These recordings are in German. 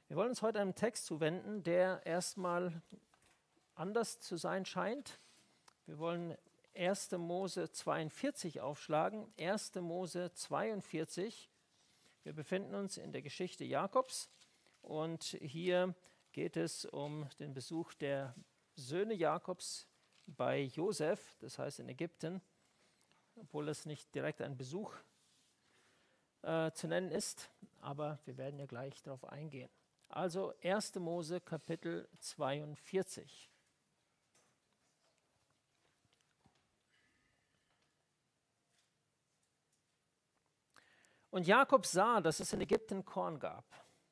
Wir wollen uns heute einem Text zuwenden, der erstmal anders zu sein scheint. Wir wollen 1. Mose 42 aufschlagen. 1. Mose 42. Wir befinden uns in der Geschichte Jakobs und hier geht es um den Besuch der Söhne Jakobs bei Josef, das heißt in Ägypten, obwohl es nicht direkt ein Besuch zu nennen ist, aber wir werden ja gleich darauf eingehen. Also 1. Mose Kapitel 42. Und Jakob sah, dass es in Ägypten Korn gab.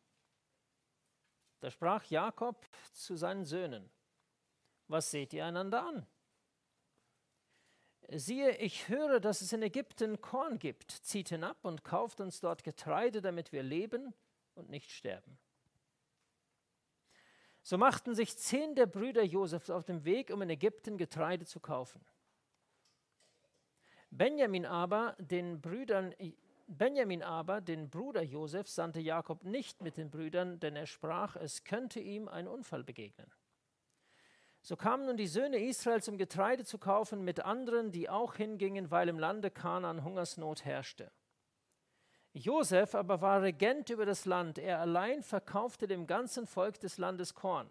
Da sprach Jakob zu seinen Söhnen: Was seht ihr einander an? Siehe, ich höre, dass es in Ägypten Korn gibt. Zieht hinab und kauft uns dort Getreide, damit wir leben und nicht sterben. So machten sich 10 der Brüder Josefs auf den Weg, um in Ägypten Getreide zu kaufen. Benjamin aber, den Bruder Josefs, sandte Jakob nicht mit den Brüdern, denn er sprach, es könnte ihm ein Unfall begegnen. So kamen nun die Söhne Israels, um Getreide zu kaufen, mit anderen, die auch hingingen, weil im Lande Kanaan Hungersnot herrschte. Josef aber war Regent über das Land, er allein verkaufte dem ganzen Volk des Landes Korn.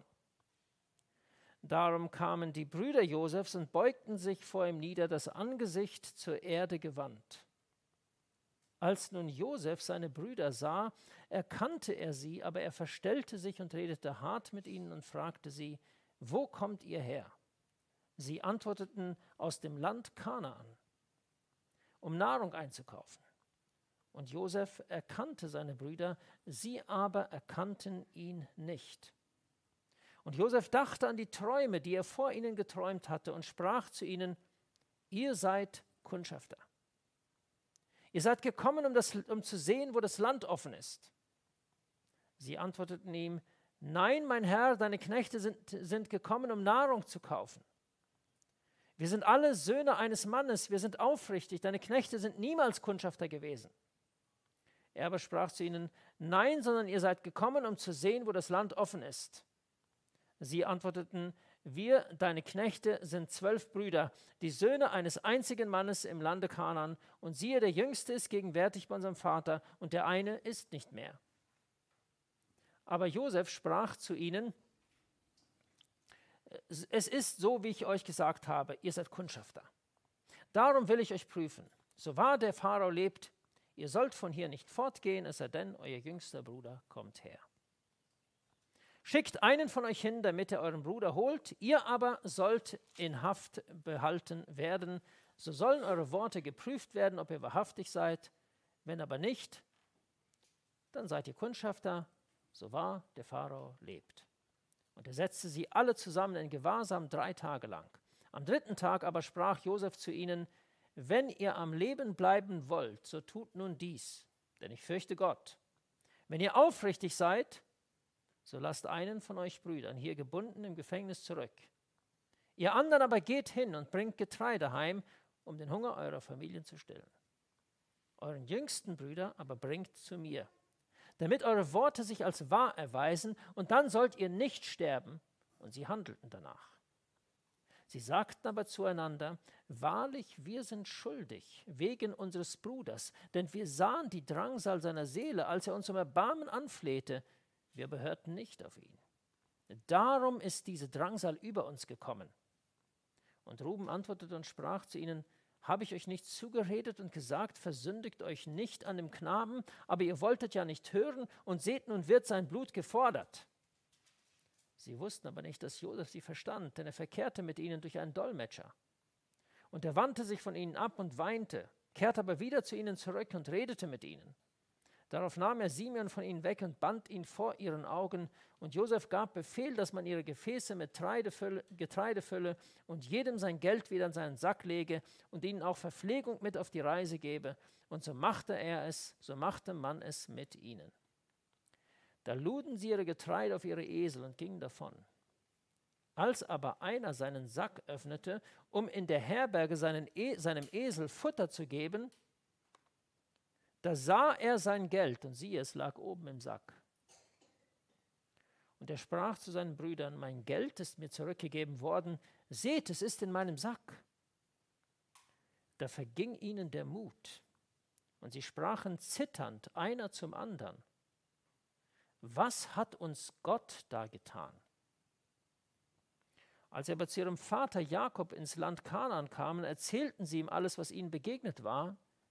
Darum kamen die Brüder Josefs und beugten sich vor ihm nieder, das Angesicht zur Erde gewandt. Als nun Josef seine Brüder sah, erkannte er sie, aber er verstellte sich und redete hart mit ihnen und fragte sie: Wo kommt ihr her? Sie antworteten: Aus dem Land Kanaan, um Nahrung einzukaufen. Und Josef erkannte seine Brüder, sie aber erkannten ihn nicht. Und Josef dachte an die Träume, die er vor ihnen geträumt hatte, und sprach zu ihnen: Ihr seid Kundschafter. Ihr seid gekommen, um zu sehen, wo das Land offen ist. Sie antworteten ihm: Nein, mein Herr, deine Knechte sind gekommen, um Nahrung zu kaufen. Wir sind alle Söhne eines Mannes, wir sind aufrichtig, deine Knechte sind niemals Kundschafter gewesen. Er aber sprach zu ihnen: Nein, sondern ihr seid gekommen, um zu sehen, wo das Land offen ist. Sie antworteten: Wir, deine Knechte, sind 12 Brüder, die Söhne eines einzigen Mannes im Lande Kanaan, und siehe, der Jüngste ist gegenwärtig bei unserem Vater, und der eine ist nicht mehr. Aber Josef sprach zu ihnen: Es ist so, wie ich euch gesagt habe, ihr seid Kundschafter. Darum will ich euch prüfen. So wahr der Pharao lebt, ihr sollt von hier nicht fortgehen, es sei denn, euer jüngster Bruder kommt her. Schickt einen von euch hin, damit er euren Bruder holt, ihr aber sollt in Haft behalten werden. So sollen eure Worte geprüft werden, ob ihr wahrhaftig seid. Wenn aber nicht, dann seid ihr Kundschafter, so wahr der Pharao lebt. Und er setzte sie alle zusammen in Gewahrsam 3 Tage lang. Am 3. Tag aber sprach Josef zu ihnen: Wenn ihr am Leben bleiben wollt, so tut nun dies, denn ich fürchte Gott. Wenn ihr aufrichtig seid, so lasst einen von euch Brüdern hier gebunden im Gefängnis zurück. Ihr anderen aber geht hin und bringt Getreide heim, um den Hunger eurer Familien zu stillen. Euren jüngsten Brüder aber bringt zu mir, damit eure Worte sich als wahr erweisen, und dann sollt ihr nicht sterben. Und sie handelten danach. Sie sagten aber zueinander: Wahrlich, wir sind schuldig wegen unseres Bruders, denn wir sahen die Drangsal seiner Seele, als er uns um Erbarmen anflehte. Wir aber hörten nicht auf ihn. Darum ist diese Drangsal über uns gekommen. Und Ruben antwortete und sprach zu ihnen: Habe ich euch nicht zugeredet und gesagt, versündigt euch nicht an dem Knaben, aber ihr wolltet ja nicht hören, und seht, nun wird sein Blut gefordert. Sie wussten aber nicht, dass Josef sie verstand, denn er verkehrte mit ihnen durch einen Dolmetscher. Und er wandte sich von ihnen ab und weinte, kehrte aber wieder zu ihnen zurück und redete mit ihnen. Darauf nahm er Simeon von ihnen weg und band ihn vor ihren Augen. Und Josef gab Befehl, dass man ihre Gefäße mit Getreide fülle und jedem sein Geld wieder in seinen Sack lege und ihnen auch Verpflegung mit auf die Reise gebe. Und so machte man es mit ihnen. Da luden sie ihre Getreide auf ihre Esel und gingen davon. Als aber einer seinen Sack öffnete, um in der Herberge seinem Esel Futter zu geben, da sah er sein Geld und siehe, es lag oben im Sack. Und er sprach zu seinen Brüdern: Mein Geld ist mir zurückgegeben worden, seht, es ist in meinem Sack. Da verging ihnen der Mut, und sie sprachen zitternd einer zum anderen: Was hat uns Gott da getan? Als sie aber zu ihrem Vater Jakob ins Land Kanaan kamen, erzählten sie ihm alles, was ihnen begegnet war,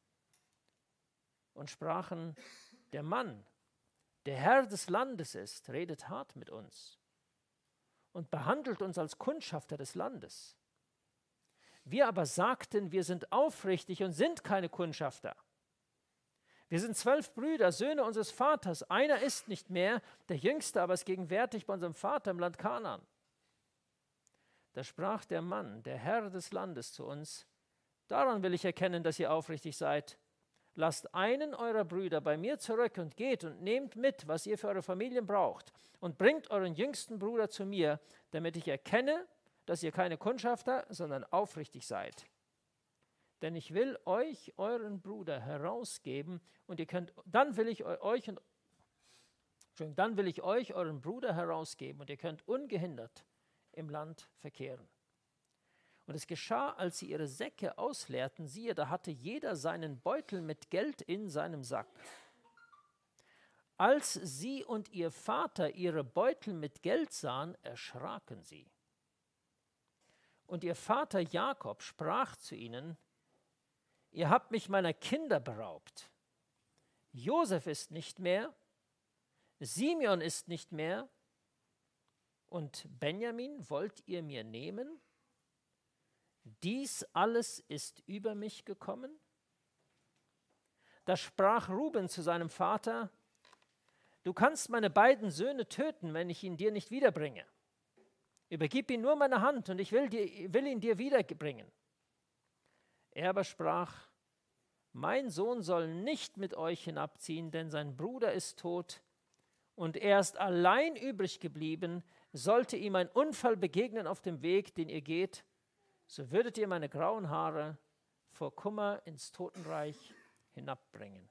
und sprachen: Der Mann, der Herr des Landes ist, redet hart mit uns und behandelt uns als Kundschafter des Landes. Wir aber sagten, wir sind aufrichtig und sind keine Kundschafter. Wir sind 12 Brüder, Söhne unseres Vaters. Einer ist nicht mehr, der Jüngste aber ist gegenwärtig bei unserem Vater im Land Kanaan. Da sprach der Mann, der Herr des Landes, zu uns: Daran will ich erkennen, dass ihr aufrichtig seid. Lasst einen eurer Brüder bei mir zurück und geht und nehmt mit, was ihr für eure Familien braucht, und bringt euren jüngsten Bruder zu mir, damit ich erkenne, dass ihr keine Kundschafter, sondern aufrichtig seid. Denn ich will euch euren Bruder herausgeben, und dann will ich euch euren Bruder herausgeben, und ihr könnt ungehindert im Land verkehren. Und es geschah, als sie ihre Säcke ausleerten, siehe, da hatte jeder seinen Beutel mit Geld in seinem Sack. Als sie und ihr Vater ihre Beutel mit Geld sahen, erschraken sie. Und ihr Vater Jakob sprach zu ihnen: Ihr habt mich meiner Kinder beraubt. Josef ist nicht mehr, Simeon ist nicht mehr, und Benjamin wollt ihr mir nehmen? Dies alles ist über mich gekommen? Da sprach Ruben zu seinem Vater: Du kannst meine beiden Söhne töten, wenn ich ihn dir nicht wiederbringe. Übergib ihn nur meine Hand, und ich will ihn dir wiederbringen. Er aber sprach: Mein Sohn soll nicht mit euch hinabziehen, denn sein Bruder ist tot, und er ist allein übrig geblieben. Sollte ihm ein Unfall begegnen auf dem Weg, den ihr geht, so würdet ihr meine grauen Haare vor Kummer ins Totenreich hinabbringen.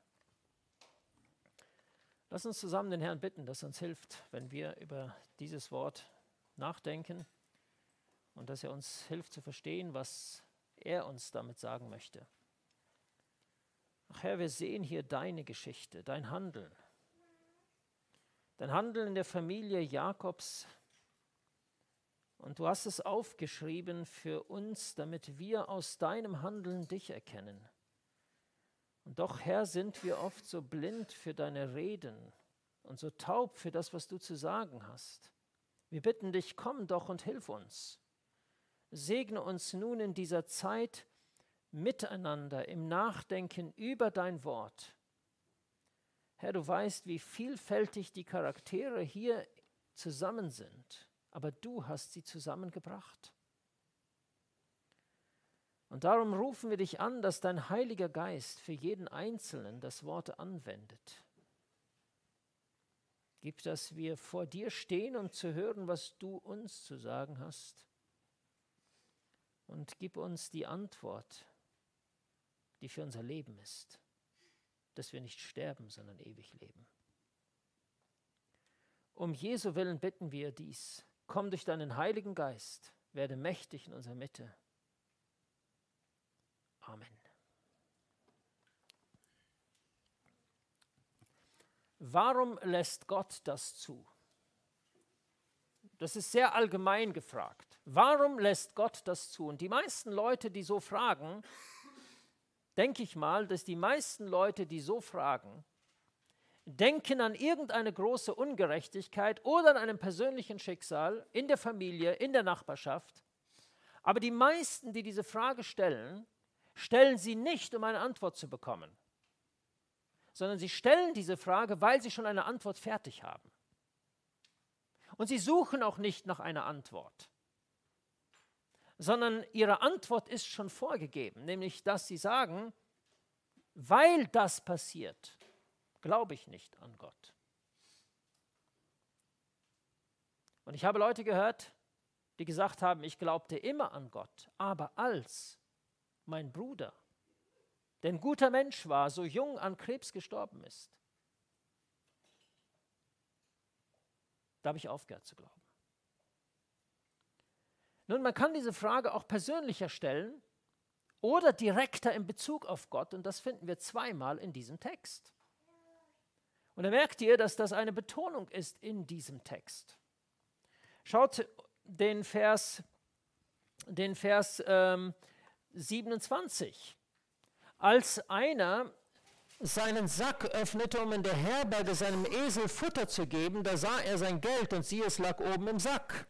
Lass uns zusammen den Herrn bitten, dass er uns hilft, wenn wir über dieses Wort nachdenken, und dass er uns hilft zu verstehen, was er uns damit sagen möchte. Ach Herr, wir sehen hier deine Geschichte, dein Handeln. Dein Handeln in der Familie Jakobs. Und du hast es aufgeschrieben für uns, damit wir aus deinem Handeln dich erkennen. Und doch, Herr, sind wir oft so blind für deine Reden und so taub für das, was du zu sagen hast. Wir bitten dich, komm doch und hilf uns. Segne uns nun in dieser Zeit miteinander im Nachdenken über dein Wort. Herr, du weißt, wie vielfältig die Charaktere hier zusammen sind, aber du hast sie zusammengebracht. Und darum rufen wir dich an, dass dein Heiliger Geist für jeden Einzelnen das Wort anwendet. Gib, dass wir vor dir stehen, um zu hören, was du uns zu sagen hast. Und gib uns die Antwort, die für unser Leben ist, dass wir nicht sterben, sondern ewig leben. Um Jesu Willen bitten wir dies. Komm durch deinen Heiligen Geist, werde mächtig in unserer Mitte. Amen. Warum lässt Gott das zu? Das ist sehr allgemein gefragt. Warum lässt Gott das zu? Und die meisten Leute, die so fragen, denke ich mal, dass die meisten Leute, die so fragen, denken an irgendeine große Ungerechtigkeit oder an einem persönlichen Schicksal in der Familie, in der Nachbarschaft. Aber die meisten, die diese Frage stellen, stellen sie nicht, um eine Antwort zu bekommen, sondern sie stellen diese Frage, weil sie schon eine Antwort fertig haben. Und sie suchen auch nicht nach einer Antwort, sondern ihre Antwort ist schon vorgegeben, nämlich dass sie sagen, weil das passiert, glaube ich nicht an Gott. Und ich habe Leute gehört, die gesagt haben, ich glaubte immer an Gott, aber als mein Bruder, der ein guter Mensch war, so jung an Krebs gestorben ist, Da habe ich aufgehört zu glauben. Nun, man kann diese Frage auch persönlicher stellen oder direkter in Bezug auf Gott, und das finden wir zweimal in diesem Text. Und da merkt ihr, dass das eine Betonung ist in diesem Text. Schaut den Vers 27. Als einer seinen Sack öffnete, um in der Herberge seinem Esel Futter zu geben, da sah er sein Geld und siehe, es lag oben im Sack.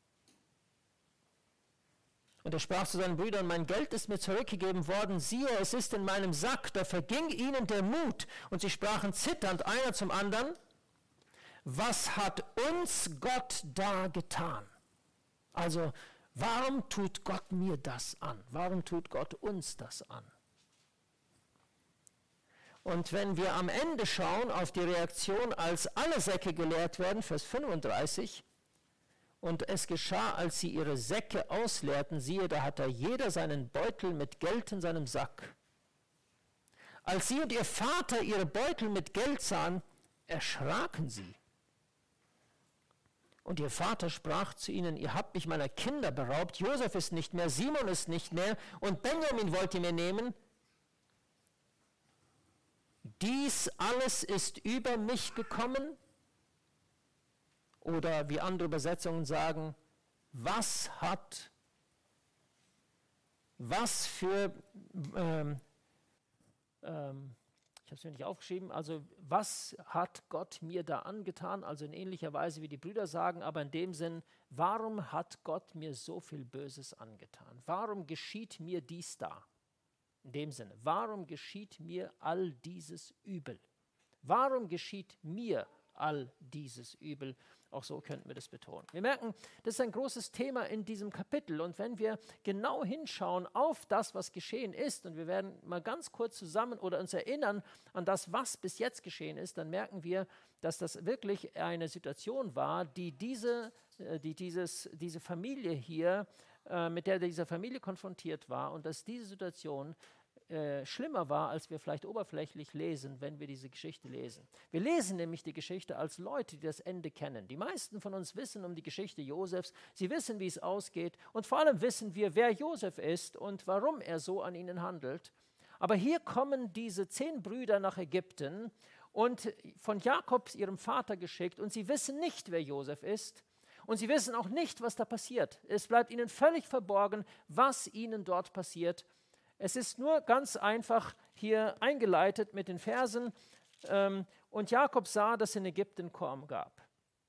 Und er sprach zu seinen Brüdern, mein Geld ist mir zurückgegeben worden, siehe, es ist in meinem Sack. Da verging ihnen der Mut und sie sprachen zitternd einer zum anderen, was hat uns Gott da getan? Also, warum tut Gott mir das an? Warum tut Gott uns das an? Und wenn wir am Ende schauen auf die Reaktion, als alle Säcke geleert werden, Vers 35, und es geschah, als sie ihre Säcke ausleerten, siehe, da hatte jeder seinen Beutel mit Geld in seinem Sack. Als sie und ihr Vater ihre Beutel mit Geld sahen, erschraken sie. Und ihr Vater sprach zu ihnen, ihr habt mich meiner Kinder beraubt, Josef ist nicht mehr, Simon ist nicht mehr und Benjamin wollt ihr mir nehmen. Dies alles ist über mich gekommen. Oder wie andere Übersetzungen sagen, was für, ich habe es mir nicht aufgeschrieben, also was hat Gott mir da angetan, also in ähnlicher Weise wie die Brüder sagen, aber in dem Sinn, warum hat Gott mir so viel Böses angetan? Warum geschieht mir dies da? In dem Sinne, warum geschieht mir all dieses Übel? Warum geschieht mir all dieses Übel? Auch so könnten wir das betonen. Wir merken, das ist ein großes Thema in diesem Kapitel. Und wenn wir genau hinschauen auf das, was geschehen ist, und wir werden mal ganz kurz zusammen oder uns erinnern an das, was bis jetzt geschehen ist, dann merken wir, dass das wirklich eine Situation war, diese Familie hier, mit der diese Familie konfrontiert war, und dass diese Situation schlimmer war, als wir vielleicht oberflächlich lesen, wenn wir diese Geschichte lesen. Wir lesen nämlich die Geschichte als Leute, die das Ende kennen. Die meisten von uns wissen um die Geschichte Josefs, sie wissen, wie es ausgeht, und vor allem wissen wir, wer Josef ist und warum er so an ihnen handelt. Aber hier kommen diese 10 Brüder nach Ägypten und von Jakob, ihrem Vater, geschickt, und sie wissen nicht, wer Josef ist. Und sie wissen auch nicht, was da passiert. Es bleibt ihnen völlig verborgen, was ihnen dort passiert. Es ist nur ganz einfach hier eingeleitet mit den Versen. Und Jakob sah, dass es in Ägypten Korn gab.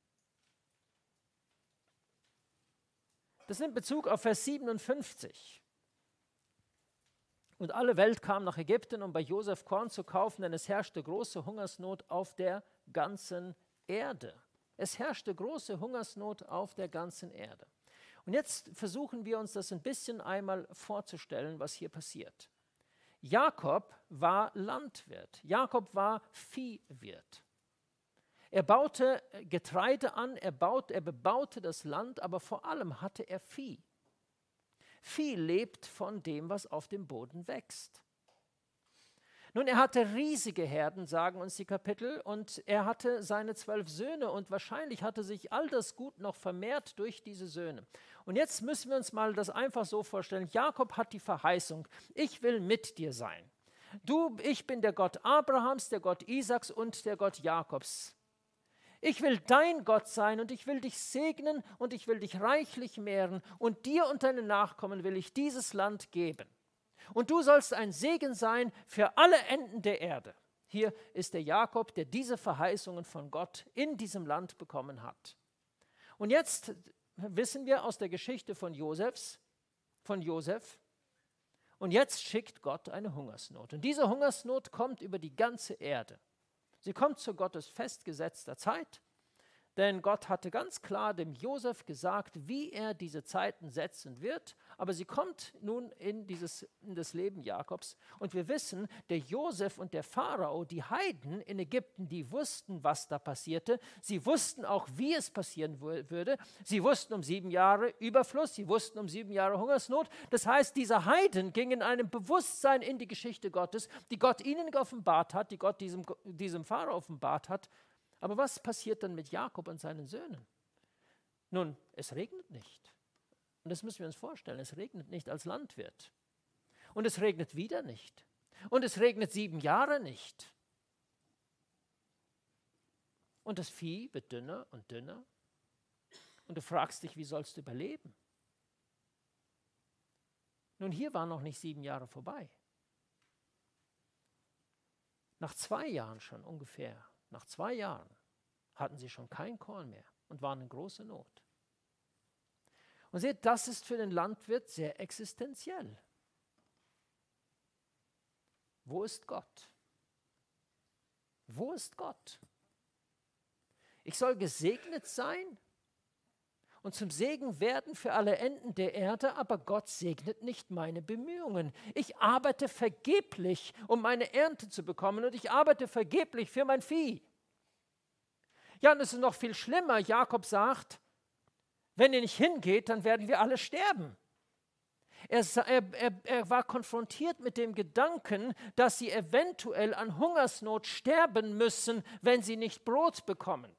Das nimmt Bezug auf Vers 57. Und alle Welt kam nach Ägypten, um bei Josef Korn zu kaufen, denn es herrschte große Hungersnot auf der ganzen Erde. Es herrschte große Hungersnot auf der ganzen Erde. Und jetzt versuchen wir uns das ein bisschen einmal vorzustellen, was hier passiert. Jakob war Landwirt, Jakob war Viehwirt. Er baute Getreide an, er bebaute das Land, aber vor allem hatte er Vieh. Vieh lebt von dem, was auf dem Boden wächst. Nun, er hatte riesige Herden, sagen uns die Kapitel, und er hatte seine 12 Söhne, und wahrscheinlich hatte sich all das Gut noch vermehrt durch diese Söhne. Und jetzt müssen wir uns mal das einfach so vorstellen. Jakob hat die Verheißung, ich will mit dir sein. Ich bin der Gott Abrahams, der Gott Isaaks und der Gott Jakobs. Ich will dein Gott sein und ich will dich segnen und ich will dich reichlich mehren und dir und deinen Nachkommen will ich dieses Land geben. Und du sollst ein Segen sein für alle Enden der Erde. Hier ist der Jakob, der diese Verheißungen von Gott in diesem Land bekommen hat. Und jetzt wissen wir aus der Geschichte von Josef, und jetzt schickt Gott eine Hungersnot. Und diese Hungersnot kommt über die ganze Erde. Sie kommt zu Gottes festgesetzter Zeit, denn Gott hatte ganz klar dem Josef gesagt, wie er diese Zeiten setzen wird, aber sie kommt nun in das Leben Jakobs. Und wir wissen, der Josef und der Pharao, die Heiden in Ägypten, die wussten, was da passierte. Sie wussten auch, wie es passieren würde. Sie wussten um 7 Jahre Überfluss, sie wussten um 7 Jahre Hungersnot. Das heißt, diese Heiden gingen in einem Bewusstsein in die Geschichte Gottes, die Gott ihnen offenbart hat, die Gott diesem Pharao offenbart hat. Aber was passiert dann mit Jakob und seinen Söhnen? Nun, es regnet nicht. Und das müssen wir uns vorstellen. Es regnet nicht als Landwirt. Und es regnet wieder nicht. Und es regnet 7 Jahre nicht. Und das Vieh wird dünner und dünner. Und du fragst dich, wie sollst du überleben? Nun, hier waren noch nicht 7 Jahre vorbei. Nach 2 Jahren schon ungefähr, nach 2 Jahren hatten sie schon kein Korn mehr und waren in großer Not. Und seht, das ist für den Landwirt sehr existenziell. Wo ist Gott? Wo ist Gott? Ich soll gesegnet sein und zum Segen werden für alle Enden der Erde, aber Gott segnet nicht meine Bemühungen. Ich arbeite vergeblich, um meine Ernte zu bekommen, und ich arbeite vergeblich für mein Vieh. Ja, und es ist noch viel schlimmer. Jakob sagt, wenn ihr nicht hingeht, dann werden wir alle sterben. Er war konfrontiert mit dem Gedanken, dass sie eventuell an Hungersnot sterben müssen, wenn sie nicht Brot bekommen.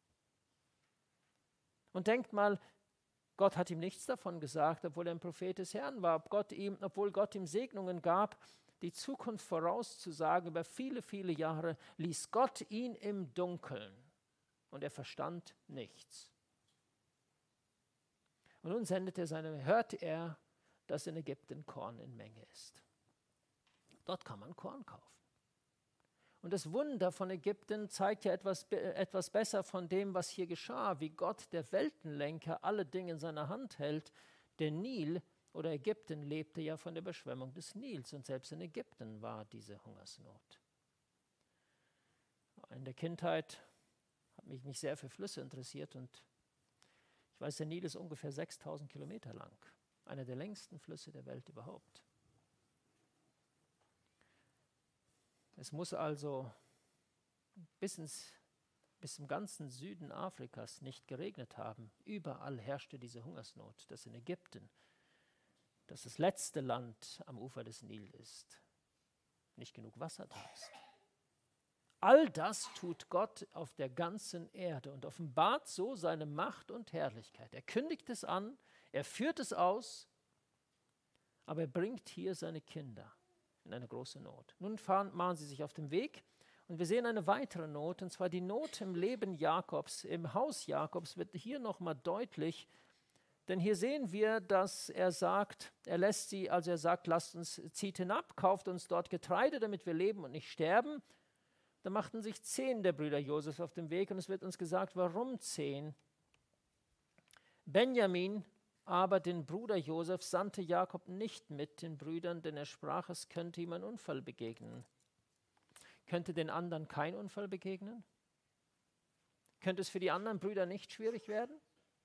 Und denkt mal, Gott hat ihm nichts davon gesagt, obwohl er ein Prophet des Herrn war, obwohl Gott ihm Segnungen gab, die Zukunft vorauszusagen über viele, viele Jahre, ließ Gott ihn im Dunkeln und er verstand nichts. Und nun hört er, dass in Ägypten Korn in Menge ist. Dort kann man Korn kaufen. Und das Wunder von Ägypten zeigt ja etwas besser von dem, was hier geschah, wie Gott, der Weltenlenker, alle Dinge in seiner Hand hält. Der Nil oder Ägypten lebte ja von der Überschwemmung des Nils und selbst in Ägypten war diese Hungersnot. In der Kindheit hat mich sehr für Flüsse interessiert und ich weiß, der Nil ist ungefähr 6000 Kilometer lang. Einer der längsten Flüsse der Welt überhaupt. Es muss also bis zum ganzen Süden Afrikas nicht geregnet haben. Überall herrschte diese Hungersnot, dass in Ägypten, das das letzte Land am Ufer des Nil ist, nicht genug Wasser da ist. All das tut Gott auf der ganzen Erde und offenbart so seine Macht und Herrlichkeit. Er kündigt es an, er führt es aus, aber er bringt hier seine Kinder in eine große Not. Nun machen sie sich auf den Weg und wir sehen eine weitere Not, und zwar die Not im Leben Jakobs, im Haus Jakobs wird hier nochmal deutlich, denn hier sehen wir, dass er sagt, lasst uns, zieht hinab, kauft uns dort Getreide, damit wir leben und nicht sterben. Da machten sich 10 der Brüder Josef auf den Weg und es wird uns gesagt, warum 10? Benjamin aber den Bruder Josef sandte Jakob nicht mit den Brüdern, denn er sprach, es könnte ihm ein Unfall begegnen. Könnte den anderen kein Unfall begegnen? Könnte es für die anderen Brüder nicht schwierig werden?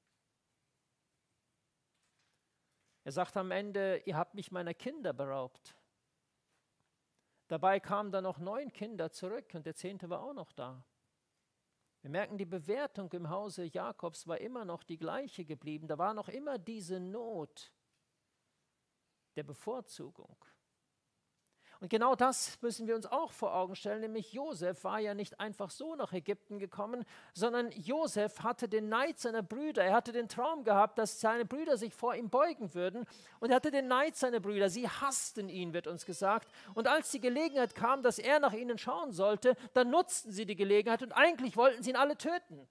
Er sagt am Ende, ihr habt mich meiner Kinder beraubt. Dabei kamen dann noch 9 Kinder zurück und der 10. war auch noch da. Wir merken, die Bewertung im Hause Jakobs war immer noch die gleiche geblieben. Da war noch immer diese Not der Bevorzugung. Und genau das müssen wir uns auch vor Augen stellen, nämlich Josef war ja nicht einfach so nach Ägypten gekommen, sondern Josef hatte den Neid seiner Brüder. Er hatte den Traum gehabt, dass seine Brüder sich vor ihm beugen würden und er hatte den Neid seiner Brüder. Sie hassten ihn, wird uns gesagt. Und als die Gelegenheit kam, dass er nach ihnen schauen sollte, dann nutzten sie die Gelegenheit und eigentlich wollten sie ihn alle töten.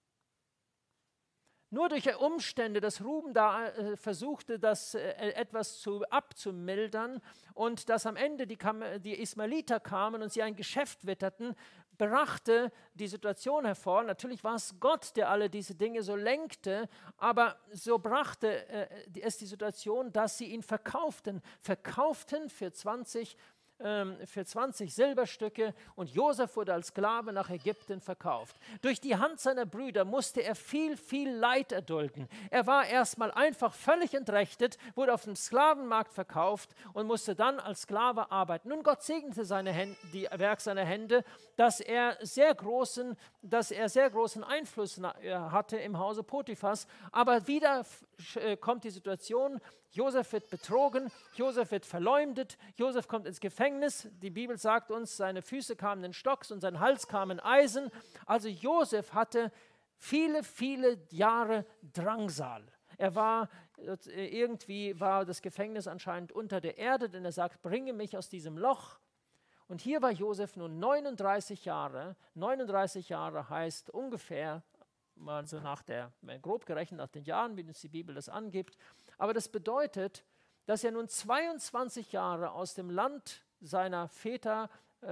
Nur durch Umstände, dass Ruben da versuchte, das etwas abzumildern und dass am Ende die Ismaeliter kamen und sie ein Geschäft witterten, brachte die Situation hervor. Natürlich war es Gott, der alle diese Dinge so lenkte, aber so brachte es die Situation, dass sie ihn verkauften für 20 Silberstücke und Josef wurde als Sklave nach Ägypten verkauft. Durch die Hand seiner Brüder musste er viel, viel Leid erdulden. Er war erstmal einfach völlig entrechtet, wurde auf dem Sklavenmarkt verkauft und musste dann als Sklave arbeiten. Nun, Gott segnete die Werk seiner Hände, dass er sehr großen Einfluss hatte im Hause Potiphas. Aber wieder kommt die Situation, Josef wird betrogen, Josef wird verleumdet, Josef kommt ins Gefängnis Gefängnis. Die Bibel sagt uns, seine Füße kamen in Stocks und sein Hals kam in Eisen. Also Josef hatte viele, viele Jahre Drangsal. Irgendwie war das Gefängnis anscheinend unter der Erde, denn er sagt, bringe mich aus diesem Loch. Und hier war Josef nun 39 Jahre. 39 Jahre heißt ungefähr, also grob gerechnet nach den Jahren, wie uns die Bibel das angibt. Aber das bedeutet, dass er nun 22 Jahre aus dem Land seiner Väter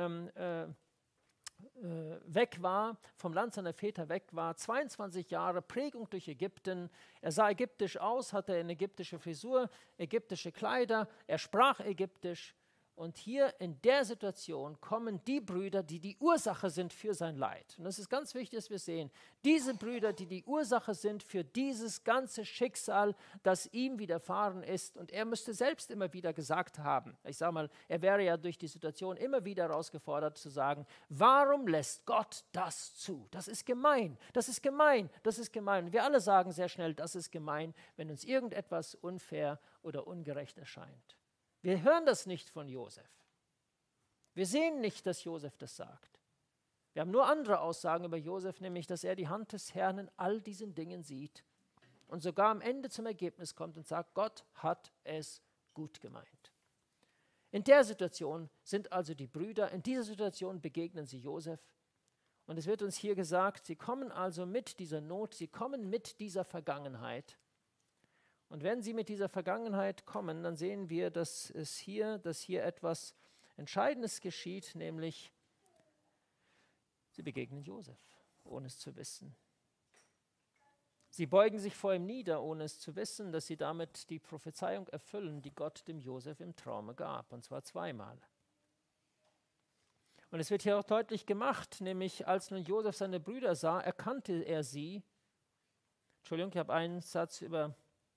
weg war, vom Land seiner Väter weg war, 22 Jahre Prägung durch Ägypten. Er sah ägyptisch aus, hatte eine ägyptische Frisur, ägyptische Kleider, er sprach ägyptisch. Und hier in der Situation kommen die Brüder, die die Ursache sind für sein Leid. Und das ist ganz wichtig, dass wir sehen, diese Brüder, die die Ursache sind für dieses ganze Schicksal, das ihm widerfahren ist. Und er müsste selbst immer wieder gesagt haben, ich sage mal, er wäre ja durch die Situation immer wieder herausgefordert zu sagen, warum lässt Gott das zu? Das ist gemein, das ist gemein, das ist gemein. Und wir alle sagen sehr schnell, das ist gemein, wenn uns irgendetwas unfair oder ungerecht erscheint. Wir hören das nicht von Josef. Wir sehen nicht, dass Josef das sagt. Wir haben nur andere Aussagen über Josef, nämlich, dass er die Hand des Herrn in all diesen Dingen sieht und sogar am Ende zum Ergebnis kommt und sagt, Gott hat es gut gemeint. In der Situation sind also die Brüder, in dieser Situation begegnen sie Josef. Und es wird uns hier gesagt, sie kommen also mit dieser Not, sie kommen mit dieser Vergangenheit. Und wenn sie mit dieser Vergangenheit kommen, dann sehen wir, dass hier etwas Entscheidendes geschieht, nämlich sie begegnen Josef, ohne es zu wissen. Sie beugen sich vor ihm nieder, ohne es zu wissen, dass sie damit die Prophezeiung erfüllen, die Gott dem Josef im Traume gab, und zwar zweimal. Und es wird hier auch deutlich gemacht, nämlich als nun Josef seine Brüder sah, erkannte er sie. Entschuldigung, ich habe einen Satz über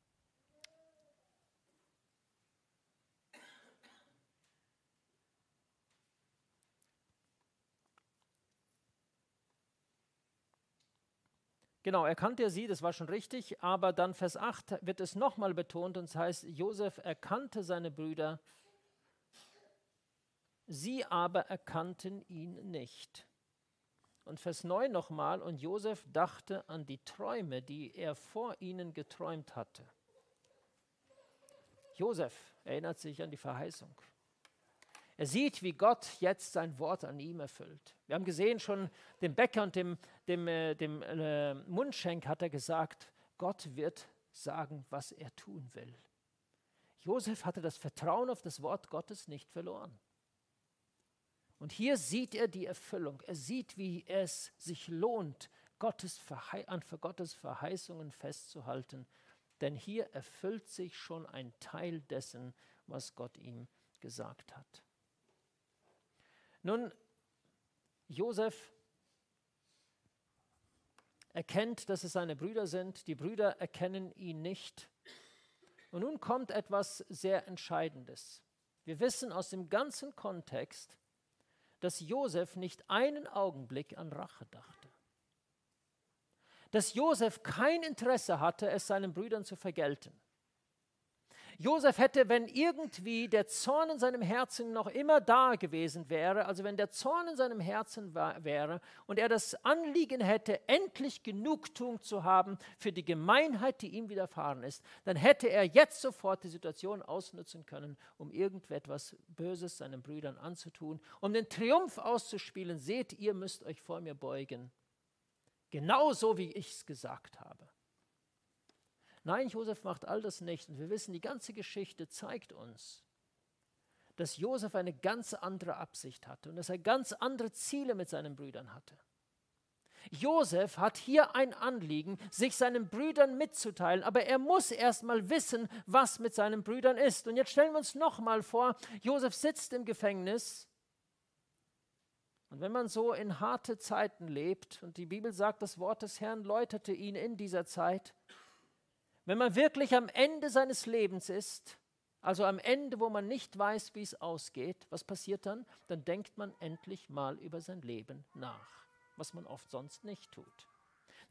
Genau, erkannte er sie, das war schon richtig, aber dann Vers 8 wird es nochmal betont und es heißt, Josef erkannte seine Brüder, sie aber erkannten ihn nicht. Und Vers 9 nochmal, und Josef dachte an die Träume, die er vor ihnen geträumt hatte. Josef erinnert sich an die Verheißung. Er sieht, wie Gott jetzt sein Wort an ihm erfüllt. Wir haben gesehen, schon dem Bäcker und dem Mundschenk hat er gesagt, Gott wird sagen, was er tun will. Josef hatte das Vertrauen auf das Wort Gottes nicht verloren. Und hier sieht er die Erfüllung. Er sieht, wie es sich lohnt, an Gottes Verheißungen festzuhalten. Denn hier erfüllt sich schon ein Teil dessen, was Gott ihm gesagt hat. Nun, Josef erkennt, dass es seine Brüder sind. Die Brüder erkennen ihn nicht. Und nun kommt etwas sehr Entscheidendes. Wir wissen aus dem ganzen Kontext, dass Josef nicht einen Augenblick an Rache dachte. Dass Josef kein Interesse hatte, es seinen Brüdern zu vergelten. Josef hätte, wenn irgendwie der Zorn in seinem Herzen noch immer da gewesen wäre, also wenn der Zorn in seinem Herzen wäre und er das Anliegen hätte, endlich Genugtuung zu haben für die Gemeinheit, die ihm widerfahren ist, dann hätte er jetzt sofort die Situation ausnutzen können, um irgendetwas Böses seinen Brüdern anzutun, um den Triumph auszuspielen. Seht, ihr müsst euch vor mir beugen, genauso wie ich es gesagt habe. Nein, Josef macht all das nicht. Und wir wissen, die ganze Geschichte zeigt uns, dass Josef eine ganz andere Absicht hatte und dass er ganz andere Ziele mit seinen Brüdern hatte. Josef hat hier ein Anliegen, sich seinen Brüdern mitzuteilen, aber er muss erst mal wissen, was mit seinen Brüdern ist. Und jetzt stellen wir uns nochmal vor, Josef sitzt im Gefängnis. Und wenn man so in harte Zeiten lebt, und die Bibel sagt, das Wort des Herrn läuterte ihn in dieser Zeit, wenn man wirklich am Ende seines Lebens ist, also am Ende, wo man nicht weiß, wie es ausgeht, was passiert dann? Dann denkt man endlich mal über sein Leben nach, was man oft sonst nicht tut.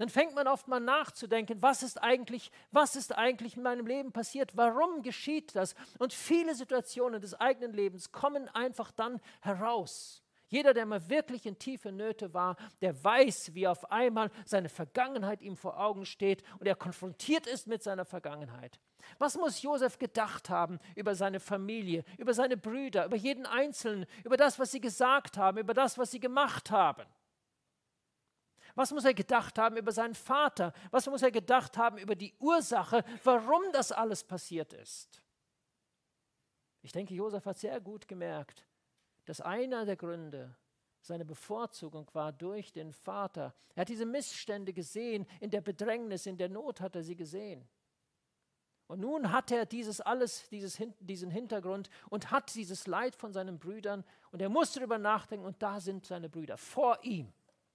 dann fängt man oft mal nachzudenken, was ist eigentlich in meinem Leben passiert? Warum geschieht das? Und viele Situationen des eigenen Lebens kommen einfach dann heraus. Jeder, der mal wirklich in tiefe Nöte war, der weiß, wie auf einmal seine Vergangenheit ihm vor Augen steht und er konfrontiert ist mit seiner Vergangenheit. Was muss Josef gedacht haben über seine Familie, über seine Brüder, über jeden Einzelnen, über das, was sie gesagt haben, über das, was sie gemacht haben? Was muss er gedacht haben über seinen Vater? Was muss er gedacht haben über die Ursache, warum das alles passiert ist? Ich denke, Josef hat sehr gut gemerkt, dass einer der Gründe seine Bevorzugung war durch den Vater. Er hat diese Missstände gesehen, in der Bedrängnis, in der Not hat er sie gesehen. Und nun hat er diesen Hintergrund und hat dieses Leid von seinen Brüdern und er muss darüber nachdenken und da sind seine Brüder vor ihm.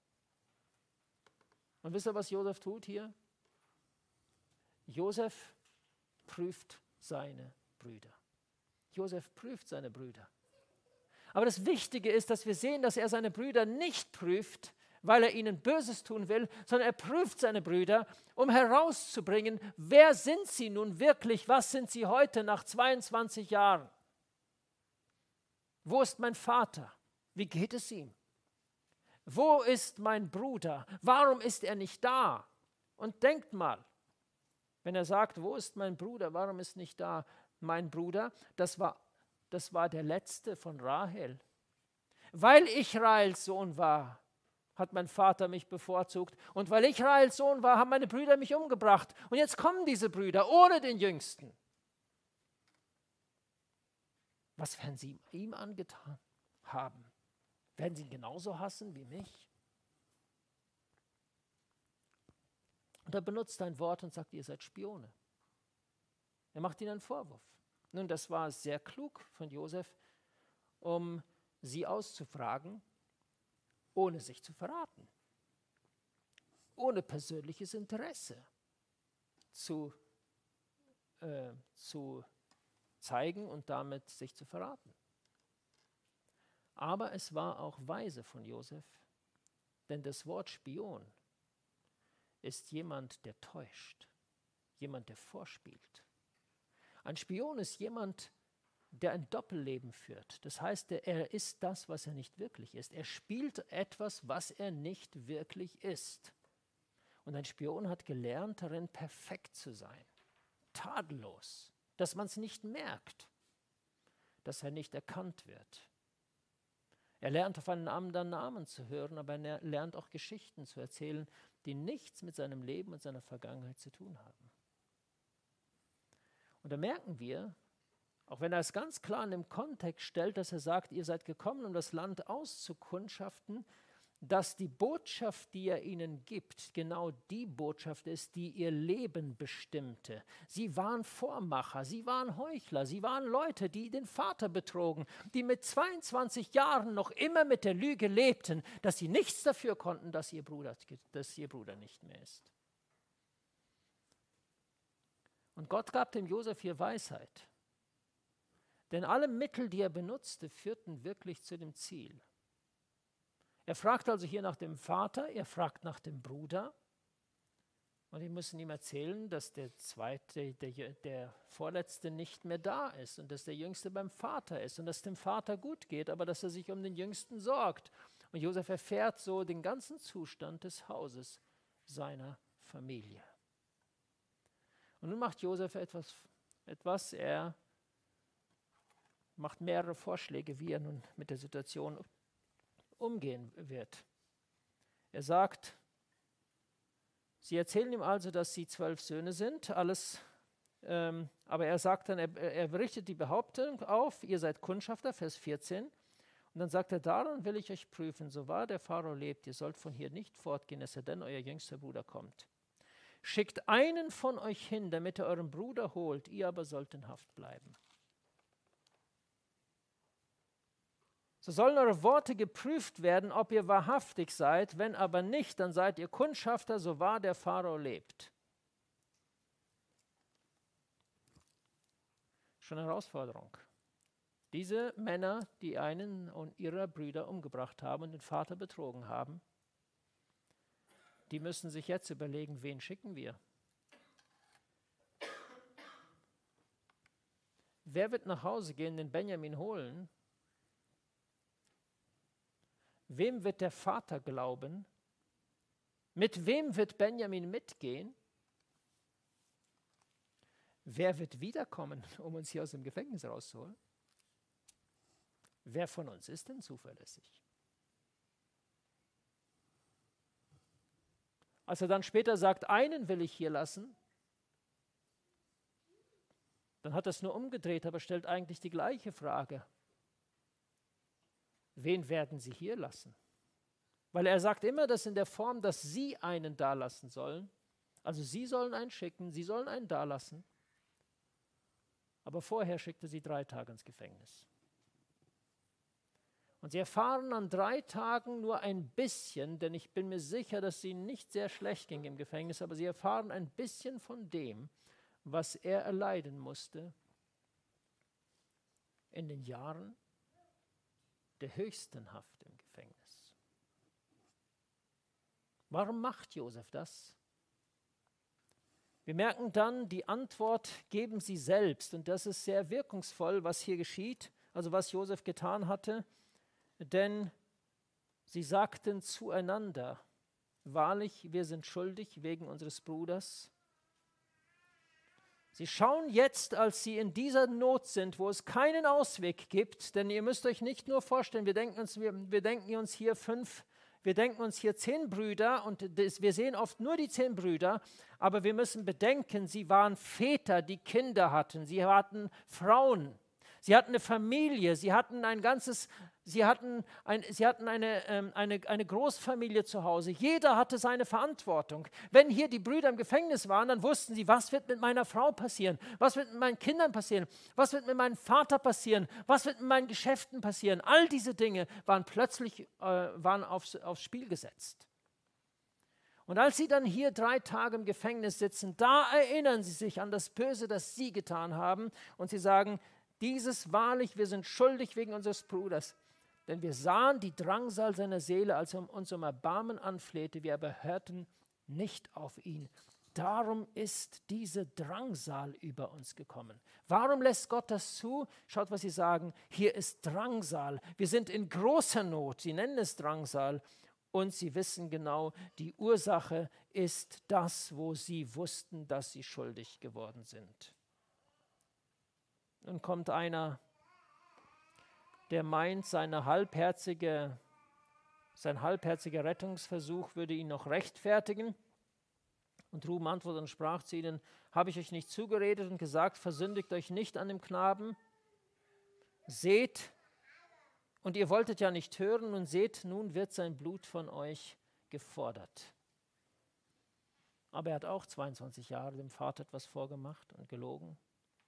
Und wisst ihr, was Josef tut hier? Josef prüft seine Brüder. Josef prüft seine Brüder. Aber das Wichtige ist, dass wir sehen, dass er seine Brüder nicht prüft, weil er ihnen Böses tun will, sondern er prüft seine Brüder, um herauszubringen, wer sind sie nun wirklich, was sind sie heute nach 22 Jahren? Wo ist mein Vater? Wie geht es ihm? Wo ist mein Bruder? Warum ist er nicht da? Und denkt mal, wenn er sagt, wo ist mein Bruder? Warum ist nicht da mein Bruder? Das war der letzte von Rahel. Weil ich Rahels Sohn war, hat mein Vater mich bevorzugt. Und weil ich Rahels Sohn war, haben meine Brüder mich umgebracht. Und jetzt kommen diese Brüder ohne den Jüngsten. Was werden sie ihm angetan haben? Werden sie ihn genauso hassen wie mich? Und er benutzt ein Wort und sagt, ihr seid Spione. Er macht ihnen einen Vorwurf. Nun, das war sehr klug von Josef, um sie auszufragen, ohne sich zu verraten, ohne persönliches Interesse zu zeigen und damit sich zu verraten. Aber es war auch weise von Josef, denn das Wort Spion ist jemand, der täuscht, jemand, der vorspielt. Ein Spion ist jemand, der ein Doppelleben führt. Das heißt, er ist das, was er nicht wirklich ist. Er spielt etwas, was er nicht wirklich ist. Und ein Spion hat gelernt, darin perfekt zu sein, tadellos, dass man es nicht merkt, dass er nicht erkannt wird. Er lernt auf einen anderen Namen zu hören, aber er lernt auch Geschichten zu erzählen, die nichts mit seinem Leben und seiner Vergangenheit zu tun haben. Und da merken wir, auch wenn er es ganz klar in dem Kontext stellt, dass er sagt, ihr seid gekommen, um das Land auszukundschaften, dass die Botschaft, die er ihnen gibt, genau die Botschaft ist, die ihr Leben bestimmte. Sie waren Vormacher, sie waren Heuchler, sie waren Leute, die den Vater betrogen, die mit 22 Jahren noch immer mit der Lüge lebten, dass sie nichts dafür konnten, dass ihr Bruder nicht mehr ist. Und Gott gab dem Josef hier Weisheit. Denn alle Mittel, die er benutzte, führten wirklich zu dem Ziel. Er fragt also hier nach dem Vater, er fragt nach dem Bruder. Und die müssen ihm erzählen, dass der Vorletzte nicht mehr da ist und dass der Jüngste beim Vater ist und dass es dem Vater gut geht, aber dass er sich um den Jüngsten sorgt. Und Josef erfährt so den ganzen Zustand des Hauses seiner Familie. Und nun macht Josef etwas, er macht mehrere Vorschläge, wie er nun mit der Situation umgehen wird. Er sagt, sie erzählen ihm also, dass sie 12 Söhne sind, alles, aber er sagt dann, er berichtet die Behauptung auf, ihr seid Kundschafter, Vers 14, und dann sagt er, daran will ich euch prüfen, so wahr der Pharao lebt, ihr sollt von hier nicht fortgehen, es sei denn, euer jüngster Bruder kommt. Schickt einen von euch hin, damit er euren Bruder holt, ihr aber sollt in Haft bleiben. So sollen eure Worte geprüft werden, ob ihr wahrhaftig seid, wenn aber nicht, dann seid ihr Kundschafter, so wahr der Pharao lebt. Schon eine Herausforderung. Diese Männer, die einen ihrer Brüder umgebracht haben und den Vater betrogen haben, die müssen sich jetzt überlegen, wen schicken wir? Wer wird nach Hause gehen, den Benjamin holen? Wem wird der Vater glauben? Mit wem wird Benjamin mitgehen? Wer wird wiederkommen, um uns hier aus dem Gefängnis rauszuholen? Wer von uns ist denn zuverlässig? Als er dann später sagt, einen will ich hier lassen, dann hat er es nur umgedreht, aber stellt eigentlich die gleiche Frage. Wen werden Sie hier lassen? Weil er sagt immer das in der Form, dass Sie einen dalassen sollen. Also Sie sollen einen schicken, Sie sollen einen dalassen. Aber vorher schickte sie 3 Tage ins Gefängnis. Und sie erfahren an 3 Tagen nur ein bisschen, denn ich bin mir sicher, dass es ihnen nicht sehr schlecht ging im Gefängnis, aber sie erfahren ein bisschen von dem, was er erleiden musste in den Jahren der höchsten Haft im Gefängnis. Warum macht Josef das? Wir merken dann, die Antwort geben sie selbst. Und das ist sehr wirkungsvoll, was hier geschieht, also was Josef getan hatte. Denn sie sagten zueinander, wahrlich, wir sind schuldig wegen unseres Bruders. Sie schauen jetzt, als sie in dieser Not sind, wo es keinen Ausweg gibt, denn ihr müsst euch nicht nur vorstellen, wir denken uns hier 10 Brüder und wir sehen oft nur die 10 Brüder, aber wir müssen bedenken, sie waren Väter, die Kinder hatten, sie hatten Frauen, sie hatten eine Familie, sie hatten eine Großfamilie zu Hause. Jeder hatte seine Verantwortung. Wenn hier die Brüder im Gefängnis waren, dann wussten sie, was wird mit meiner Frau passieren, was wird mit meinen Kindern passieren, was wird mit meinem Vater passieren, was wird mit meinen Geschäften passieren. All diese Dinge waren plötzlich aufs Spiel gesetzt. Und als sie dann hier 3 Tage im Gefängnis sitzen, da erinnern sie sich an das Böse, das sie getan haben und sie sagen, dieses wahrlich, wir sind schuldig wegen unseres Bruders. Denn wir sahen die Drangsal seiner Seele, als er uns um Erbarmen anflehte, wir aber hörten nicht auf ihn. Darum ist diese Drangsal über uns gekommen. Warum lässt Gott das zu? Schaut, was sie sagen. Hier ist Drangsal. Wir sind in großer Not. Sie nennen es Drangsal. Und sie wissen genau, die Ursache ist das, wo sie wussten, dass sie schuldig geworden sind. Nun kommt einer, der meint, sein halbherziger Rettungsversuch würde ihn noch rechtfertigen. Und Ruben antwortete und sprach zu ihnen, habe ich euch nicht zugeredet und gesagt, versündigt euch nicht an dem Knaben? Seht, und ihr wolltet ja nicht hören, und seht, nun wird sein Blut von euch gefordert. Aber er hat auch 22 Jahre dem Vater etwas vorgemacht und gelogen.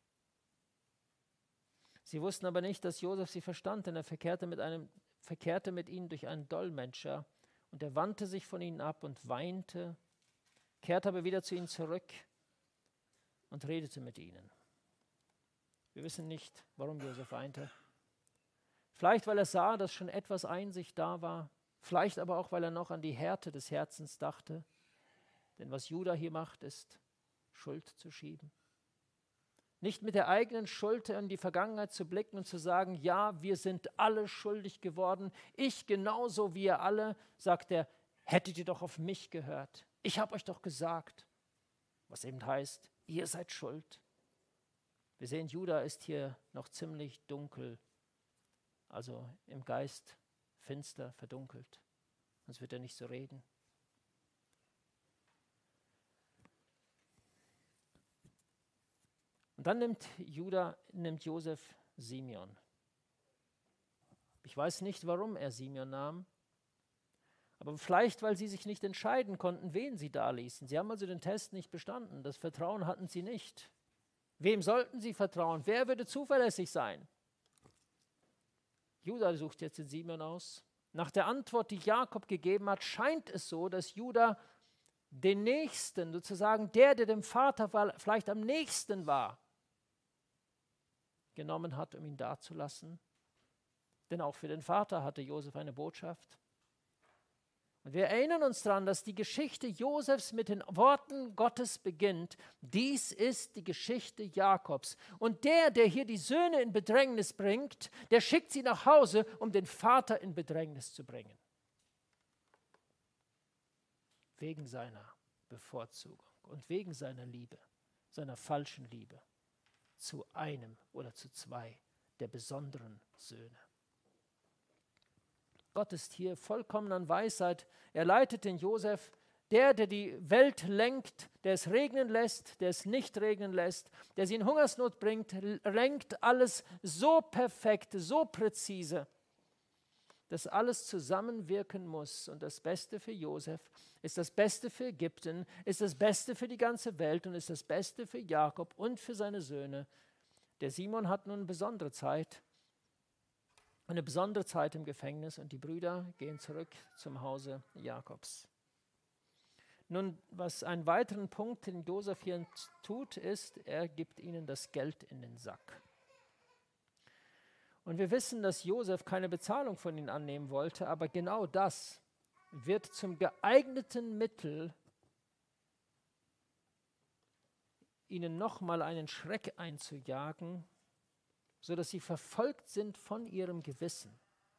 Sie wussten aber nicht, dass Josef sie verstand, denn er verkehrte mit ihnen durch einen Dolmetscher, und er wandte sich von ihnen ab und weinte, kehrte aber wieder zu ihnen zurück und redete mit ihnen. Wir wissen nicht, warum Josef weinte. Vielleicht, weil er sah, dass schon etwas Einsicht da war, vielleicht aber auch, weil er noch an die Härte des Herzens dachte. Denn was Judah hier macht, ist, Schuld zu schieben. Nicht mit der eigenen Schuld in die Vergangenheit zu blicken und zu sagen, ja, wir sind alle schuldig geworden, ich genauso wie ihr alle, sagt er, hättet ihr doch auf mich gehört. Ich habe euch doch gesagt, was eben heißt, ihr seid schuld. Wir sehen, Judah ist hier noch ziemlich dunkel, also im Geist finster, verdunkelt. Sonst wird er nicht so reden. Und dann nimmt Josef Simeon. Ich weiß nicht, warum er Simeon nahm, aber vielleicht, weil sie sich nicht entscheiden konnten, wen sie da ließen. Sie haben also den Test nicht bestanden, das Vertrauen hatten sie nicht. Wem sollten sie vertrauen? Wer würde zuverlässig sein? Judah sucht jetzt den Simeon aus. Nach der Antwort, die Jakob gegeben hat, scheint es so, dass Judah den Nächsten, sozusagen der dem Vater vielleicht am nächsten war, genommen hat, um ihn dazulassen. Denn auch für den Vater hatte Josef eine Botschaft. Und wir erinnern uns daran, dass die Geschichte Josefs mit den Worten Gottes beginnt. Dies ist die Geschichte Jakobs. Und der hier die Söhne in Bedrängnis bringt, der schickt sie nach Hause, um den Vater in Bedrängnis zu bringen. Wegen seiner Bevorzugung und wegen seiner Liebe, seiner falschen Liebe zu einem oder zu zwei der besonderen Söhne. Gott ist hier vollkommen an Weisheit. Er leitet den Josef, der die Welt lenkt, der es regnen lässt, der es nicht regnen lässt, der sie in Hungersnot bringt, lenkt alles so perfekt, so präzise, dass alles zusammenwirken muss. Und das Beste für Josef ist das Beste für Ägypten, ist das Beste für die ganze Welt und ist das Beste für Jakob und für seine Söhne. Der Simon hat nun eine besondere Zeit im Gefängnis und die Brüder gehen zurück zum Hause Jakobs. Nun, was einen weiteren Punkt, den Josef hier tut, ist, er gibt ihnen das Geld in den Sack. Und wir wissen, dass Josef keine Bezahlung von ihnen annehmen wollte, aber genau das wird zum geeigneten Mittel, ihnen nochmal einen Schreck einzujagen, sodass sie verfolgt sind von ihrem Gewissen.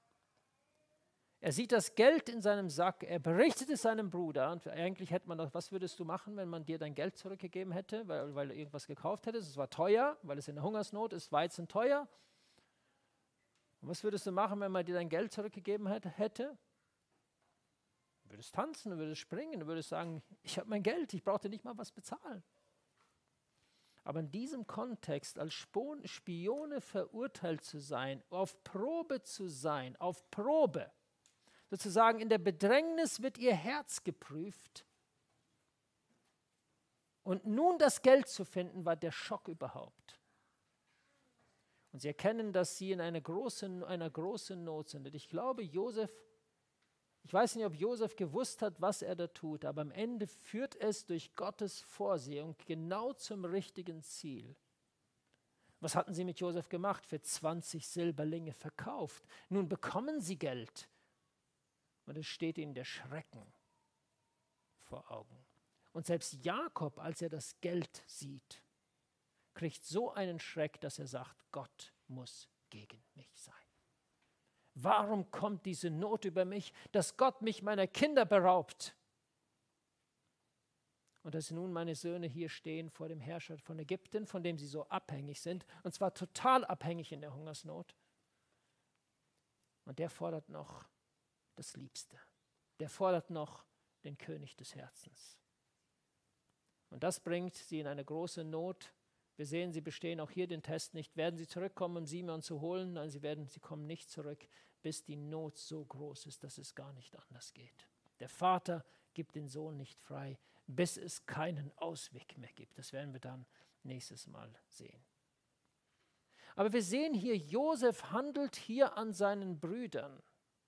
Er sieht das Geld in seinem Sack, er berichtet es seinem Bruder und eigentlich hätte man doch, was würdest du machen, wenn man dir dein Geld zurückgegeben hätte, weil du irgendwas gekauft hättest, es war teuer, weil es in der Hungersnot ist, Weizen teuer. Und was würdest du machen, wenn man dir dein Geld zurückgegeben hätte? Du würdest tanzen, du würdest springen, du würdest sagen, ich habe mein Geld, ich brauchte nicht mal was bezahlen. Aber in diesem Kontext als Spione verurteilt zu sein, auf Probe zu sein, auf Probe, sozusagen in der Bedrängnis wird ihr Herz geprüft. Und nun das Geld zu finden, war der Schock überhaupt. Und sie erkennen, dass sie in einer großen Not sind. Und ich glaube, ich weiß nicht, ob Josef gewusst hat, was er da tut, aber am Ende führt es durch Gottes Vorsehung genau zum richtigen Ziel. Was hatten sie mit Josef gemacht? Für 20 Silberlinge verkauft. Nun bekommen sie Geld. Und es steht ihnen der Schrecken vor Augen. Und selbst Jakob, als er das Geld sieht, kriegt so einen Schreck, dass er sagt, Gott muss gegen mich sein. Warum kommt diese Not über mich, dass Gott mich meiner Kinder beraubt? Und dass nun meine Söhne hier stehen vor dem Herrscher von Ägypten, von dem sie so abhängig sind, und zwar total abhängig in der Hungersnot. Und der fordert noch das Liebste. Der fordert noch den König des Herzens. Und das bringt sie in eine große Not. Wir sehen, sie bestehen auch hier den Test nicht. Werden sie zurückkommen, um Simeon zu holen? Nein, sie kommen nicht zurück, bis die Not so groß ist, dass es gar nicht anders geht. Der Vater gibt den Sohn nicht frei, bis es keinen Ausweg mehr gibt. Das werden wir dann nächstes Mal sehen. Aber wir sehen hier, Josef handelt hier an seinen Brüdern,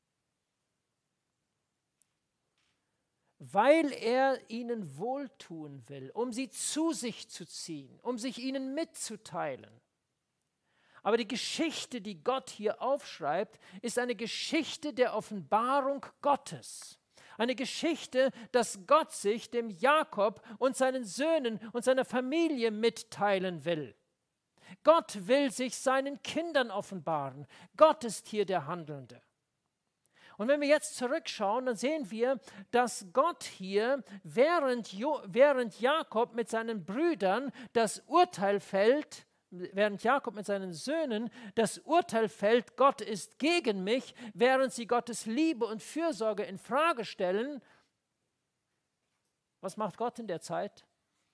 weil er ihnen wohltun will, um sie zu sich zu ziehen, um sich ihnen mitzuteilen. Aber die Geschichte, die Gott hier aufschreibt, ist eine Geschichte der Offenbarung Gottes. Eine Geschichte, dass Gott sich dem Jakob und seinen Söhnen und seiner Familie mitteilen will. Gott will sich seinen Kindern offenbaren. Gott ist hier der Handelnde. Und wenn wir jetzt zurückschauen, dann sehen wir, dass Gott hier, während Jakob mit seinen Brüdern das Urteil fällt, während Jakob mit seinen Söhnen das Urteil fällt, Gott ist gegen mich, während sie Gottes Liebe und Fürsorge in Frage stellen, was macht Gott in der Zeit?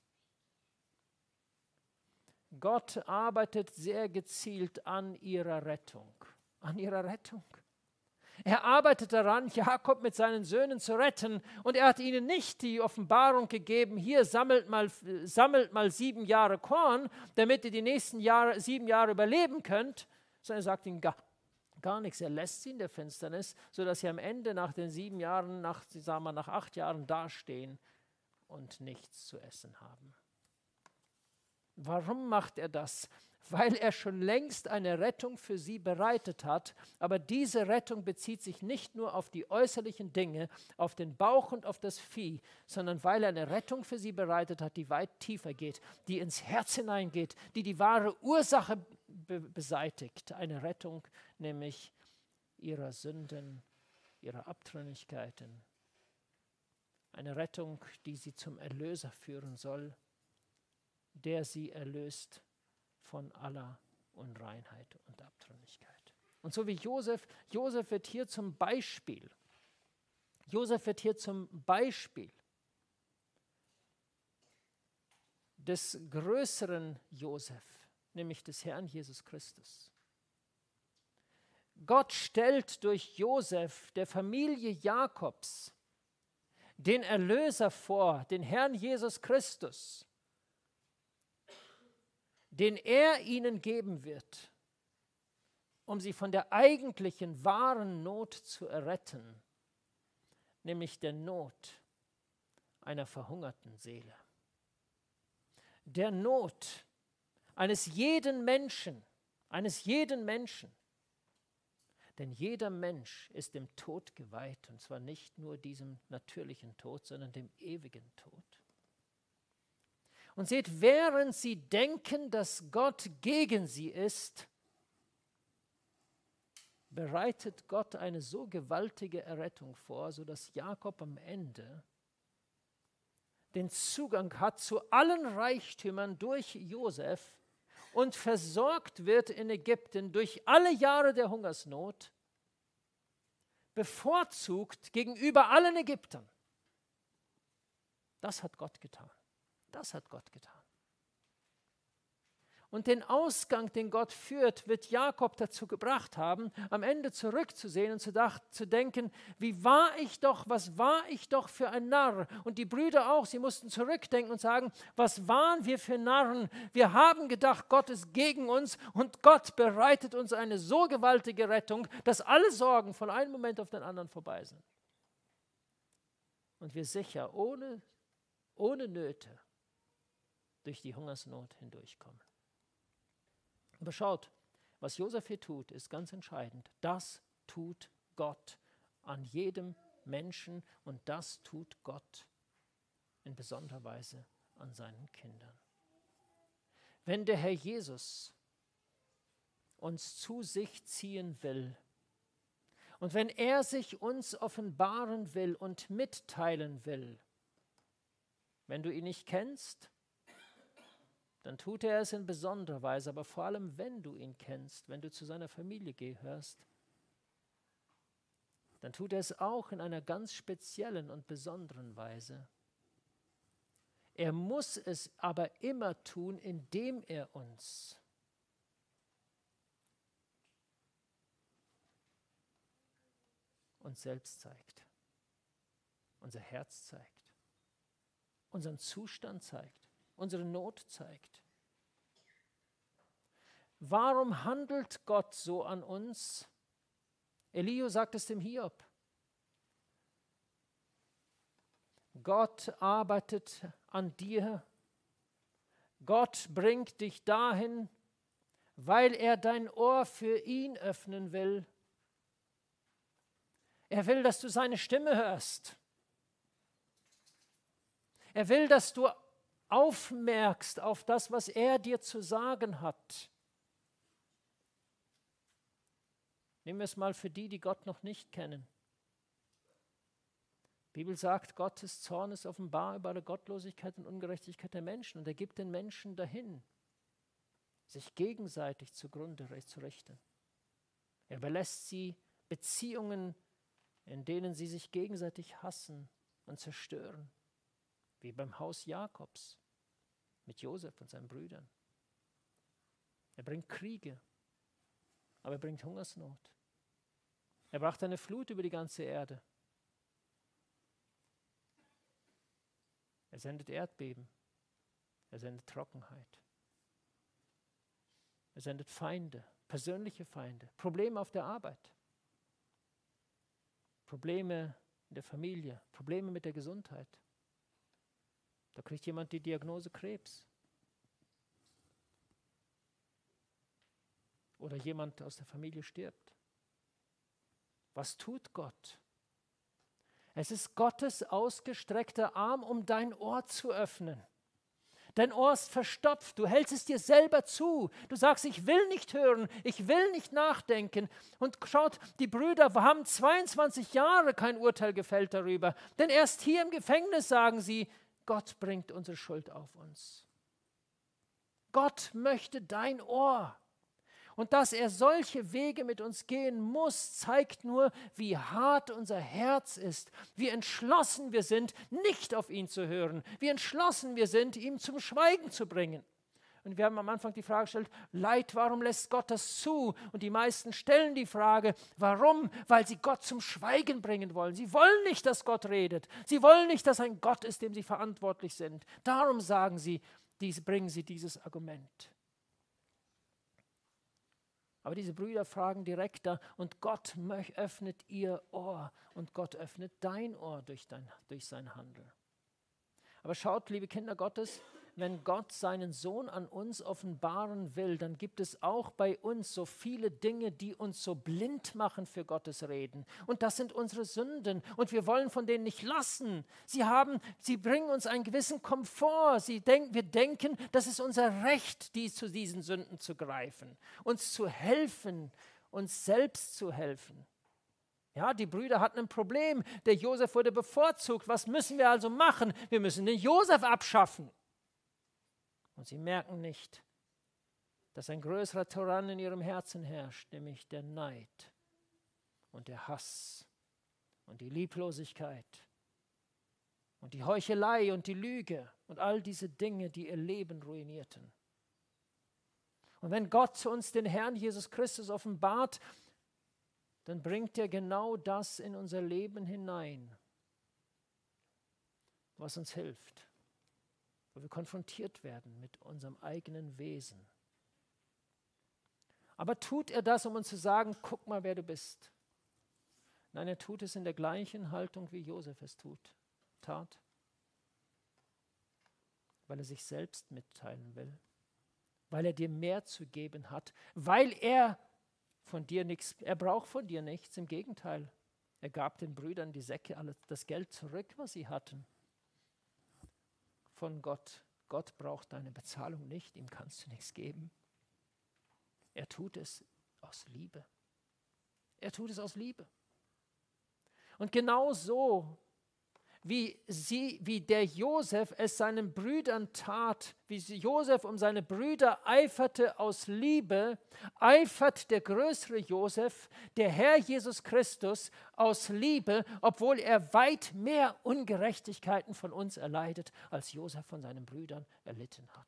Gott arbeitet sehr gezielt an ihrer Rettung. An ihrer Rettung. Er arbeitet daran, Jakob mit seinen Söhnen zu retten, und er hat ihnen nicht die Offenbarung gegeben, hier sammelt mal 7 Jahre Korn, damit ihr die nächsten 7 Jahre überleben könnt, sondern er sagt ihnen gar nichts. Er lässt sie in der Finsternis, sodass sie am Ende nach den 7 Jahren, nach 8 Jahren dastehen und nichts zu essen haben. Warum macht er das? weil er schon längst eine Rettung für sie bereitet hat. Aber diese Rettung bezieht sich nicht nur auf die äußerlichen Dinge, auf den Bauch und auf das Vieh, sondern weil er eine Rettung für sie bereitet hat, die weit tiefer geht, die ins Herz hineingeht, die die wahre Ursache beseitigt. Eine Rettung nämlich ihrer Sünden, ihrer Abtrünnigkeiten. Eine Rettung, die sie zum Erlöser führen soll, der sie erlöst von aller Unreinheit und Abtrünnigkeit. Und so wie Josef wird hier zum Beispiel. Josef wird hier zum Beispiel des größeren Josef, nämlich des Herrn Jesus Christus. Gott stellt durch Josef der Familie Jakobs den Erlöser vor, den Herrn Jesus Christus, den er ihnen geben wird, um sie von der eigentlichen wahren Not zu erretten, nämlich der Not einer verhungerten Seele. Der Not eines jeden Menschen. Denn jeder Mensch ist dem Tod geweiht, und zwar nicht nur diesem natürlichen Tod, sondern dem ewigen Tod. Und seht, während sie denken, dass Gott gegen sie ist, bereitet Gott eine so gewaltige Errettung vor, sodass Jakob am Ende den Zugang hat zu allen Reichtümern durch Josef und versorgt wird in Ägypten durch alle Jahre der Hungersnot, bevorzugt gegenüber allen Ägyptern. Das hat Gott getan. Das hat Gott getan. Und den Ausgang, den Gott führt, wird Jakob dazu gebracht haben, am Ende zurückzusehen und zu denken, was war ich doch für ein Narr? Und die Brüder auch, sie mussten zurückdenken und sagen, was waren wir für Narren? Wir haben gedacht, Gott ist gegen uns und Gott bereitet uns eine so gewaltige Rettung, dass alle Sorgen von einem Moment auf den anderen vorbei sind. Und wir sicher ohne Nöte durch die Hungersnot hindurchkommen. Aber schaut, was Josef hier tut, ist ganz entscheidend. Das tut Gott an jedem Menschen und das tut Gott in besonderer Weise an seinen Kindern. Wenn der Herr Jesus uns zu sich ziehen will und wenn er sich uns offenbaren will und mitteilen will, wenn du ihn nicht kennst, dann tut er es in besonderer Weise, aber vor allem, wenn du ihn kennst, wenn du zu seiner Familie gehörst, dann tut er es auch in einer ganz speziellen und besonderen Weise. Er muss es aber immer tun, indem er uns selbst zeigt, unser Herz zeigt, unseren Zustand zeigt, unsere Not zeigt. Warum handelt Gott so an uns? Elihu sagt es dem Hiob. Gott arbeitet an dir. Gott bringt dich dahin, weil er dein Ohr für ihn öffnen will. Er will, dass du seine Stimme hörst. Er will, dass du aufmerkst auf das, was er dir zu sagen hat. Nehmen wir es mal für die Gott noch nicht kennen. Die Bibel sagt, Gottes Zorn ist offenbar über alle Gottlosigkeit und Ungerechtigkeit der Menschen und er gibt den Menschen dahin, sich gegenseitig zugrunde zu richten. Er überlässt sie Beziehungen, in denen sie sich gegenseitig hassen und zerstören. Wie beim Haus Jakobs mit Josef und seinen Brüdern. Er bringt Kriege, aber er bringt Hungersnot. Er brachte eine Flut über die ganze Erde. Er sendet Erdbeben. Er sendet Trockenheit. Er sendet Feinde, persönliche Feinde, Probleme auf der Arbeit, Probleme in der Familie, Probleme mit der Gesundheit. Da kriegt jemand die Diagnose Krebs. oder jemand aus der Familie stirbt. Was tut Gott? Es ist Gottes ausgestreckter Arm, um dein Ohr zu öffnen. Dein Ohr ist verstopft, du hältst es dir selber zu. Du sagst, ich will nicht hören, ich will nicht nachdenken. Und schaut, die Brüder haben 22 Jahre kein Urteil gefällt darüber. Denn erst hier im Gefängnis sagen sie, Gott bringt unsere Schuld auf uns. Gott möchte dein Ohr. Und dass er solche Wege mit uns gehen muss, zeigt nur, wie hart unser Herz ist, wie entschlossen wir sind, nicht auf ihn zu hören, wie entschlossen wir sind, ihm zum Schweigen zu bringen. Und wir haben am Anfang die Frage gestellt, Leid, warum lässt Gott das zu? Und die meisten stellen die Frage, warum? Weil sie Gott zum Schweigen bringen wollen. Sie wollen nicht, dass Gott redet. Sie wollen nicht, dass ein Gott ist, dem sie verantwortlich sind. Darum bringen sie dieses Argument. Aber diese Brüder fragen direkter und Gott öffnet ihr Ohr und Gott öffnet dein Ohr durch sein Handeln. Aber schaut, liebe Kinder Gottes, wenn Gott seinen Sohn an uns offenbaren will, dann gibt es auch bei uns so viele Dinge, die uns so blind machen für Gottes Reden. Und das sind unsere Sünden und wir wollen von denen nicht lassen. Sie bringen uns einen gewissen Komfort. Wir denken, das ist unser Recht, zu diesen Sünden zu greifen, uns zu helfen, uns selbst zu helfen. Ja, die Brüder hatten ein Problem. Der Josef wurde bevorzugt. Was müssen wir also machen? Wir müssen den Josef abschaffen. Und sie merken nicht, dass ein größerer Tyrann in ihrem Herzen herrscht, nämlich der Neid und der Hass und die Lieblosigkeit und die Heuchelei und die Lüge und all diese Dinge, die ihr Leben ruinierten. Und wenn Gott uns den Herrn Jesus Christus offenbart, dann bringt er genau das in unser Leben hinein, was uns hilft, wo wir konfrontiert werden mit unserem eigenen Wesen. Aber tut er das, um uns zu sagen, guck mal, wer du bist? Nein, er tut es in der gleichen Haltung, wie Josef es tat, weil er sich selbst mitteilen will, weil er dir mehr zu geben hat, weil er braucht von dir nichts, im Gegenteil. Er gab den Brüdern die Säcke, das Geld zurück, was sie hatten. Von Gott. Gott braucht deine Bezahlung nicht, ihm kannst du nichts geben. Er tut es aus Liebe. Er tut es aus Liebe. Und genau so, wie der Josef es seinen Brüdern tat, wie Josef um seine Brüder eiferte aus Liebe, eifert der größere Josef, der Herr Jesus Christus, aus Liebe, obwohl er weit mehr Ungerechtigkeiten von uns erleidet, als Josef von seinen Brüdern erlitten hat.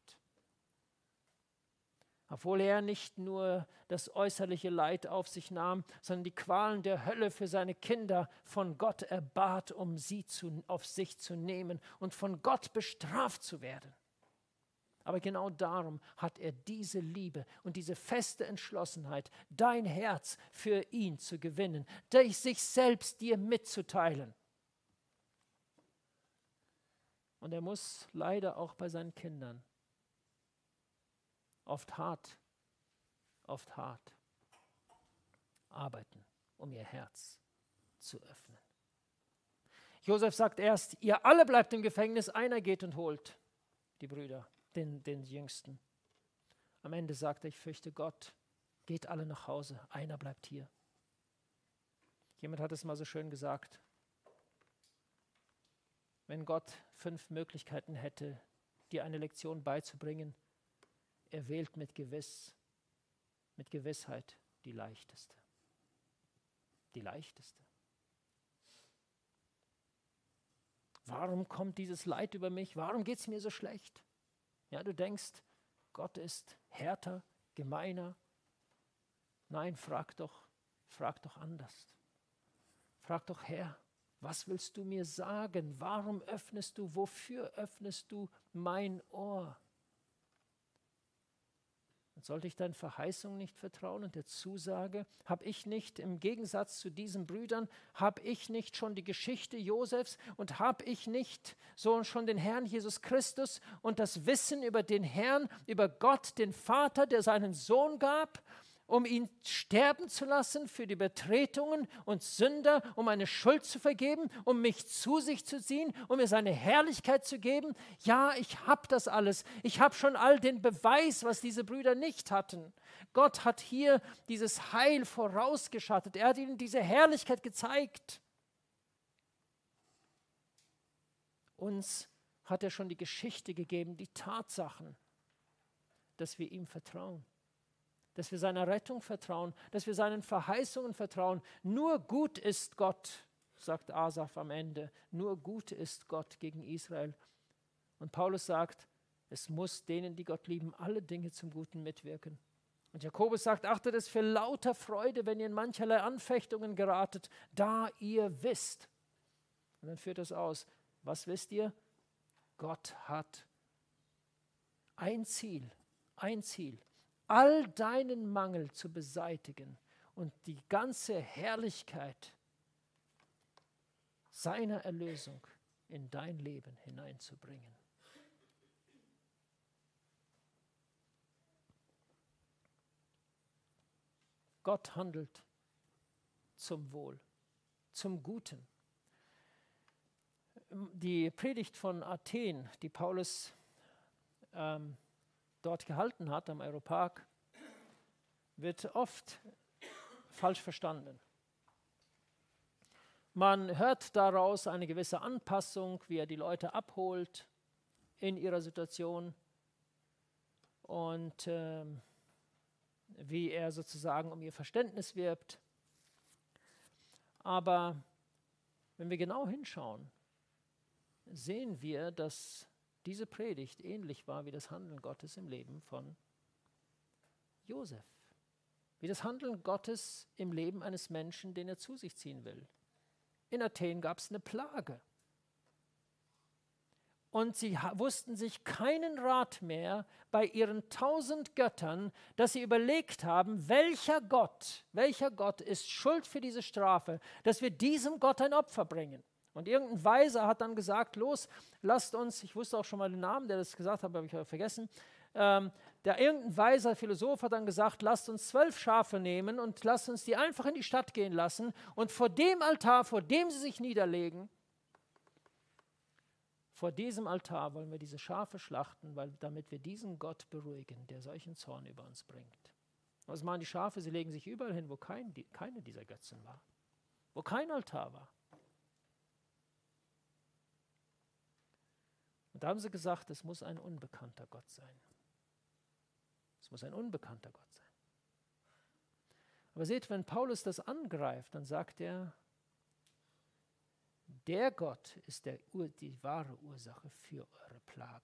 Obwohl er nicht nur das äußerliche Leid auf sich nahm, sondern die Qualen der Hölle für seine Kinder von Gott erbat, um sie auf sich zu nehmen und von Gott bestraft zu werden. Aber genau darum hat er diese Liebe und diese feste Entschlossenheit, dein Herz für ihn zu gewinnen, sich selbst dir mitzuteilen. Und er muss leider auch bei seinen Kindern oft hart arbeiten, um ihr Herz zu öffnen. Josef sagt erst, ihr alle bleibt im Gefängnis, einer geht und holt die Brüder, den Jüngsten. Am Ende sagt er, ich fürchte Gott, geht alle nach Hause, einer bleibt hier. Jemand hat es mal so schön gesagt, wenn Gott 5 Möglichkeiten hätte, dir eine Lektion beizubringen, er wählt mit Gewissheit die leichteste. Die leichteste. Warum kommt dieses Leid über mich? Warum geht es mir so schlecht? Ja, du denkst, Gott ist härter, gemeiner. Nein, frag doch anders. Frag doch, Herr, was willst du mir sagen? Wofür öffnest du mein Ohr? Und sollte ich deinen Verheißungen nicht vertrauen und der Zusage? Habe ich nicht, im Gegensatz zu diesen Brüdern, habe ich nicht schon die Geschichte Josefs und habe ich nicht so schon den Herrn Jesus Christus und das Wissen über den Herrn, über Gott, den Vater, der seinen Sohn gab um ihn sterben zu lassen für die Betretungen und Sünder, um meine Schuld zu vergeben, um mich zu sich zu ziehen, um mir seine Herrlichkeit zu geben. Ja, ich habe das alles. Ich habe schon all den Beweis, was diese Brüder nicht hatten. Gott hat hier dieses Heil vorausgeschattet. Er hat ihnen diese Herrlichkeit gezeigt. Uns hat er schon die Geschichte gegeben, die Tatsachen, dass wir ihm vertrauen. Dass wir seiner Rettung vertrauen, dass wir seinen Verheißungen vertrauen. Nur gut ist Gott, sagt Asaf am Ende, nur gut ist Gott gegen Israel. Und Paulus sagt, es muss denen, die Gott lieben, alle Dinge zum Guten mitwirken. Und Jakobus sagt, achtet es für lauter Freude, wenn ihr in mancherlei Anfechtungen geratet, da ihr wisst. Und dann führt das aus. Was wisst ihr? Gott hat ein Ziel, all deinen Mangel zu beseitigen und die ganze Herrlichkeit seiner Erlösung in dein Leben hineinzubringen. Gott handelt zum Wohl, zum Guten. Die Predigt von Athen, die Paulus dort gehalten hat, am Areopag, wird oft falsch verstanden. Man hört daraus eine gewisse Anpassung, wie er die Leute abholt in ihrer Situation und wie er sozusagen um ihr Verständnis wirbt. Aber wenn wir genau hinschauen, sehen wir, dass diese Predigt ähnlich war wie das Handeln Gottes im Leben von Josef. Wie das Handeln Gottes im Leben eines Menschen, den er zu sich ziehen will. In Athen gab es eine Plage. Und sie wussten sich keinen Rat mehr bei ihren 1000 Göttern, dass sie überlegt haben, welcher Gott ist schuld für diese Strafe, dass wir diesem Gott ein Opfer bringen. Und irgendein Weiser hat dann gesagt, los, lasst uns, ich wusste auch schon mal den Namen, der das gesagt hat, habe ich vergessen, irgendein weiser Philosoph hat dann gesagt, lasst uns 12 Schafe nehmen und lasst uns die einfach in die Stadt gehen lassen und vor dem Altar, vor dem sie sich niederlegen, vor diesem Altar wollen wir diese Schafe schlachten, damit wir diesen Gott beruhigen, der solchen Zorn über uns bringt. Was machen die Schafe? Sie legen sich überall hin, wo keine dieser Götzen war, wo kein Altar war. Und da haben sie gesagt, es muss ein unbekannter Gott sein. Es muss ein unbekannter Gott sein. Aber seht, wenn Paulus das angreift, dann sagt er, der Gott ist die wahre Ursache für eure Plage.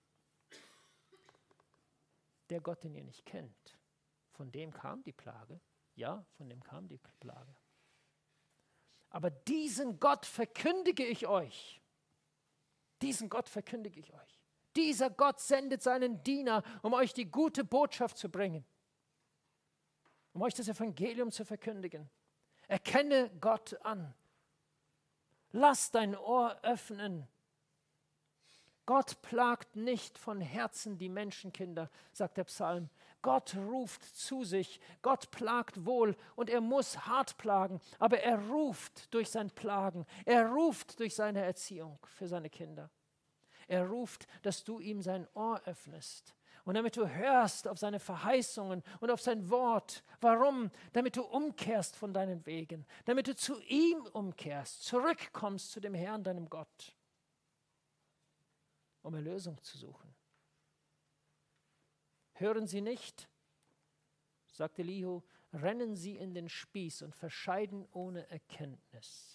Der Gott, den ihr nicht kennt, von dem kam die Plage. Ja, von dem kam die Plage. Aber diesen Gott verkündige ich euch. Diesen Gott verkündige ich euch. Dieser Gott sendet seinen Diener, um euch die gute Botschaft zu bringen, um euch das Evangelium zu verkündigen. Erkenne Gott an. Lass dein Ohr öffnen. Gott plagt nicht von Herzen die Menschenkinder, sagt der Psalm. Gott ruft zu sich, Gott plagt wohl und er muss hart plagen, aber er ruft durch sein Plagen, er ruft durch seine Erziehung für seine Kinder. Er ruft, dass du ihm sein Ohr öffnest und damit du hörst auf seine Verheißungen und auf sein Wort. Warum? Damit du umkehrst von deinen Wegen, damit du zu ihm umkehrst, zurückkommst zu dem Herrn, deinem Gott, um Erlösung zu suchen. Hören Sie nicht, sagt Elihu, rennen Sie in den Spieß und verscheiden ohne Erkenntnis.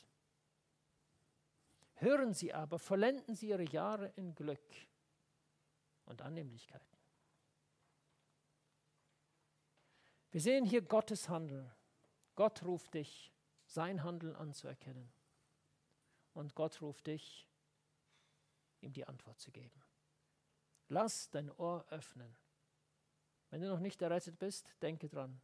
Hören Sie aber, vollenden Sie Ihre Jahre in Glück und Annehmlichkeiten. Wir sehen hier Gottes Handeln. Gott ruft dich, sein Handeln anzuerkennen. Und Gott ruft dich, ihm die Antwort zu geben. Lass dein Ohr öffnen. Wenn du noch nicht errettet bist, denke dran.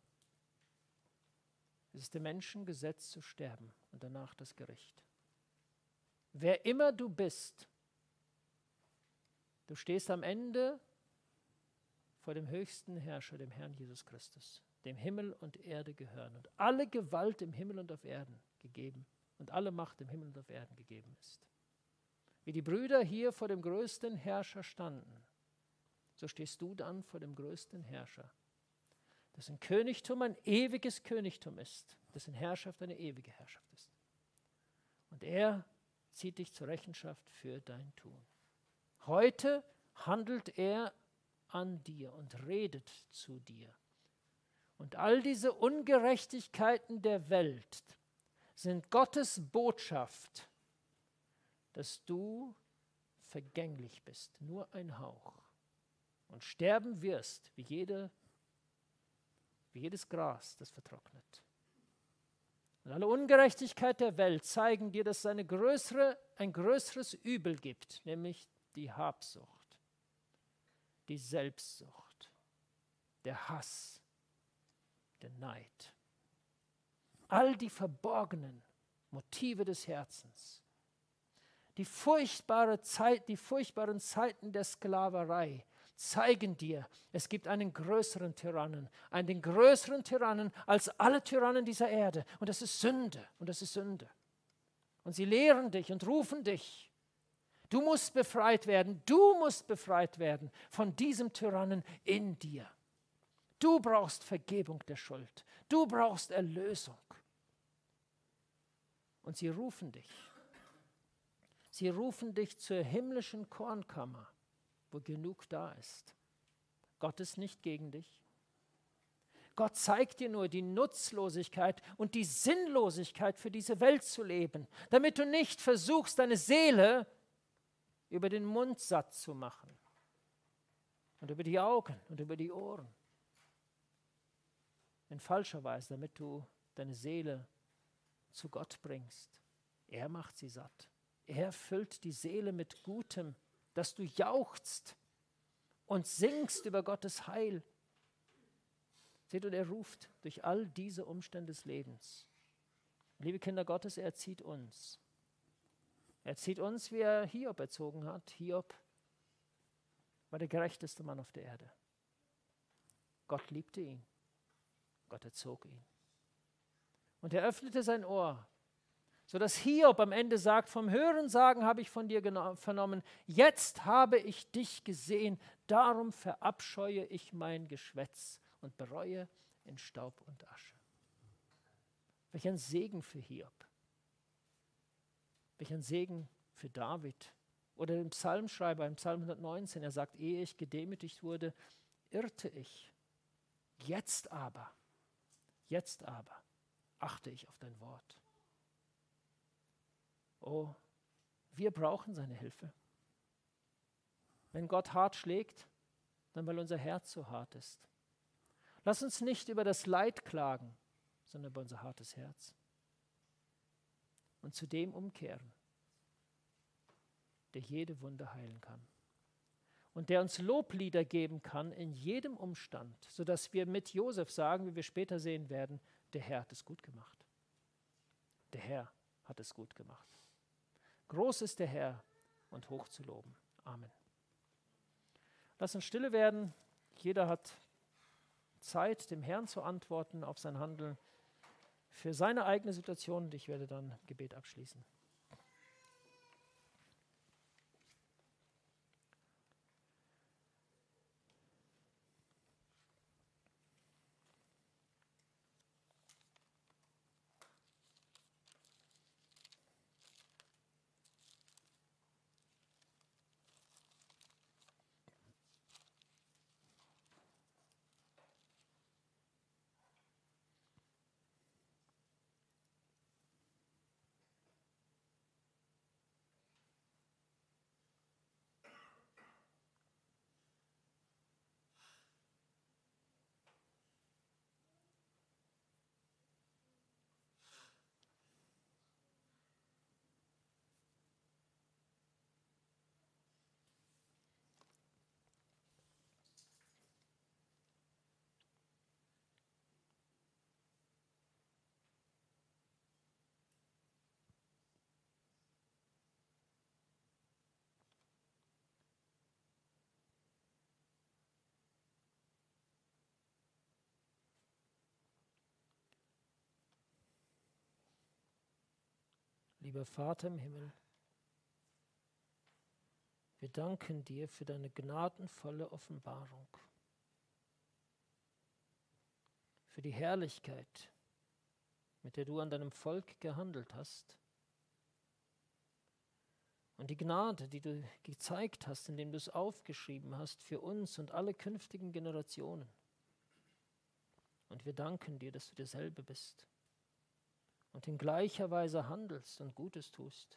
Es ist dem Menschen Gesetz zu sterben und danach das Gericht. Wer immer du bist, du stehst am Ende vor dem höchsten Herrscher, dem Herrn Jesus Christus. dem Himmel und Erde gehören und alle Gewalt im Himmel und auf Erden gegeben und alle Macht im Himmel und auf Erden gegeben ist. Wie die Brüder hier vor dem größten Herrscher standen, so stehst du dann vor dem größten Herrscher, dessen Königtum ein ewiges Königtum ist, dessen Herrschaft eine ewige Herrschaft ist. Und er zieht dich zur Rechenschaft für dein Tun. Heute handelt er an dir und redet zu dir. Und all diese Ungerechtigkeiten der Welt sind Gottes Botschaft, dass du vergänglich bist, nur ein Hauch, und sterben wirst, wie jedes Gras, das vertrocknet. Und alle Ungerechtigkeit der Welt zeigen dir, dass es ein größeres Übel gibt, nämlich die Habsucht, die Selbstsucht, der Hass, der Neid. All die verborgenen Motive des Herzens, die furchtbaren Zeiten der Sklaverei zeigen dir, es gibt einen größeren Tyrannen als alle Tyrannen dieser Erde. Und das ist Sünde, und das ist Sünde. Und sie lehren dich und rufen dich. Du musst befreit werden von diesem Tyrannen in dir. Du brauchst Vergebung der Schuld. Du brauchst Erlösung. Und sie rufen dich. Sie rufen dich zur himmlischen Kornkammer, wo genug da ist. Gott ist nicht gegen dich. Gott zeigt dir nur die Nutzlosigkeit und die Sinnlosigkeit für diese Welt zu leben, damit du nicht versuchst, deine Seele über den Mund satt zu machen und über die Augen und über die Ohren. In falscher Weise, damit du deine Seele zu Gott bringst. Er macht sie satt. Er füllt die Seele mit Gutem, dass du jauchzt und singst über Gottes Heil. Seht, und er ruft durch all diese Umstände des Lebens. Liebe Kinder Gottes, er erzieht uns. Er erzieht uns, wie er Hiob erzogen hat. Hiob war der gerechteste Mann auf der Erde. Gott liebte ihn. Gott erzog ihn. Und er öffnete sein Ohr, sodass Hiob am Ende sagt, vom Hörensagen habe ich von dir vernommen, jetzt habe ich dich gesehen, darum verabscheue ich mein Geschwätz und bereue in Staub und Asche. Welch ein Segen für Hiob. Welch ein Segen für David. Oder den Psalmschreiber im Psalm 119, er sagt, ehe ich gedemütigt wurde, irrte ich. Jetzt aber achte ich auf dein Wort. Oh, wir brauchen seine Hilfe. Wenn Gott hart schlägt, dann weil unser Herz so hart ist. Lass uns nicht über das Leid klagen, sondern über unser hartes Herz. Und zu dem umkehren, der jede Wunde heilen kann. Und der uns Loblieder geben kann in jedem Umstand, sodass wir mit Josef sagen, wie wir später sehen werden, der Herr hat es gut gemacht. Der Herr hat es gut gemacht. Groß ist der Herr und hoch zu loben. Amen. Lass uns stille werden. Jeder hat Zeit, dem Herrn zu antworten auf sein Handeln für seine eigene Situation. Und ich werde dann Gebet abschließen. Lieber Vater im Himmel, wir danken dir für deine gnadenvolle Offenbarung, für die Herrlichkeit, mit der du an deinem Volk gehandelt hast und die Gnade, die du gezeigt hast, indem du es aufgeschrieben hast für uns und alle künftigen Generationen. Und wir danken dir, dass du derselbe bist und in gleicher Weise handelst und Gutes tust.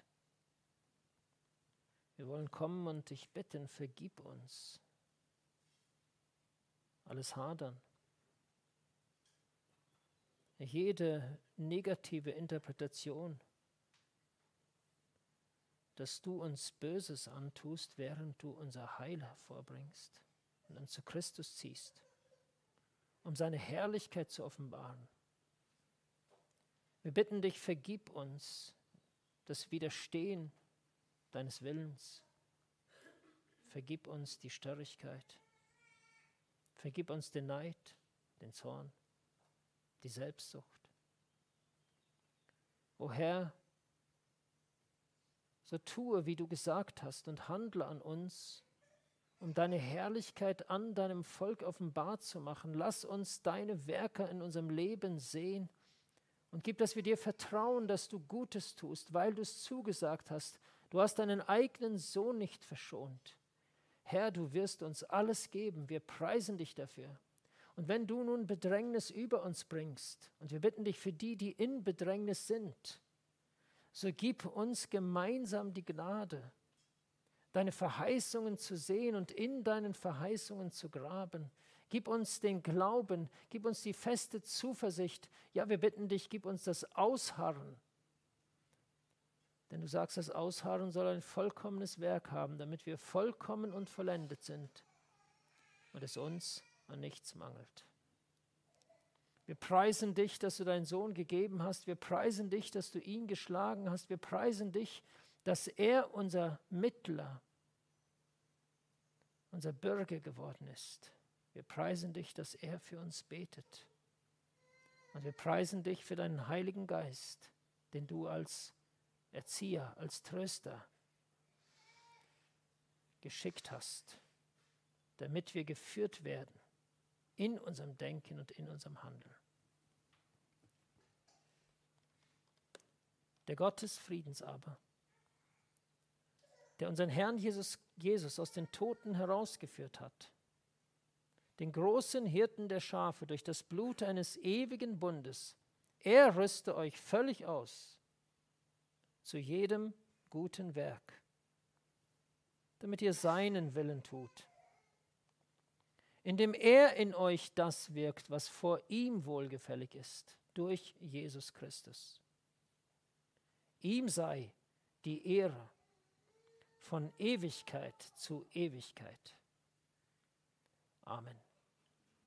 Wir wollen kommen und dich bitten, vergib uns alles Hadern, jede negative Interpretation, dass du uns Böses antust, während du unser Heil hervorbringst und uns zu Christus ziehst, um seine Herrlichkeit zu offenbaren. Wir bitten dich, vergib uns das Widerstehen deines Willens. Vergib uns die Störrigkeit. Vergib uns den Neid, den Zorn, die Selbstsucht. O Herr, so tue, wie du gesagt hast, und handle an uns, um deine Herrlichkeit an deinem Volk offenbar zu machen. Lass uns deine Werke in unserem Leben sehen und gib, dass wir dir vertrauen, dass du Gutes tust, weil du es zugesagt hast. Du hast deinen eigenen Sohn nicht verschont. Herr, du wirst uns alles geben. Wir preisen dich dafür. Und wenn du nun Bedrängnis über uns bringst, und wir bitten dich für die, die in Bedrängnis sind, so gib uns gemeinsam die Gnade, deine Verheißungen zu sehen und in deinen Verheißungen zu graben. Gib uns den Glauben, gib uns die feste Zuversicht. Ja, wir bitten dich, gib uns das Ausharren. Denn du sagst, das Ausharren soll ein vollkommenes Werk haben, damit wir vollkommen und vollendet sind und es uns an nichts mangelt. Wir preisen dich, dass du deinen Sohn gegeben hast. Wir preisen dich, dass du ihn geschlagen hast. Wir preisen dich, dass er unser Mittler, unser Bürger geworden ist. Wir preisen dich, dass er für uns betet. Und wir preisen dich für deinen Heiligen Geist, den du als Erzieher, als Tröster geschickt hast, damit wir geführt werden in unserem Denken und in unserem Handeln. Der Gott des Friedens aber, der unseren Herrn Jesus aus den Toten herausgeführt hat, den großen Hirten der Schafe durch das Blut eines ewigen Bundes, er rüste euch völlig aus zu jedem guten Werk, damit ihr seinen Willen tut, indem er in euch das wirkt, was vor ihm wohlgefällig ist, durch Jesus Christus. Ihm sei die Ehre von Ewigkeit zu Ewigkeit. Amen.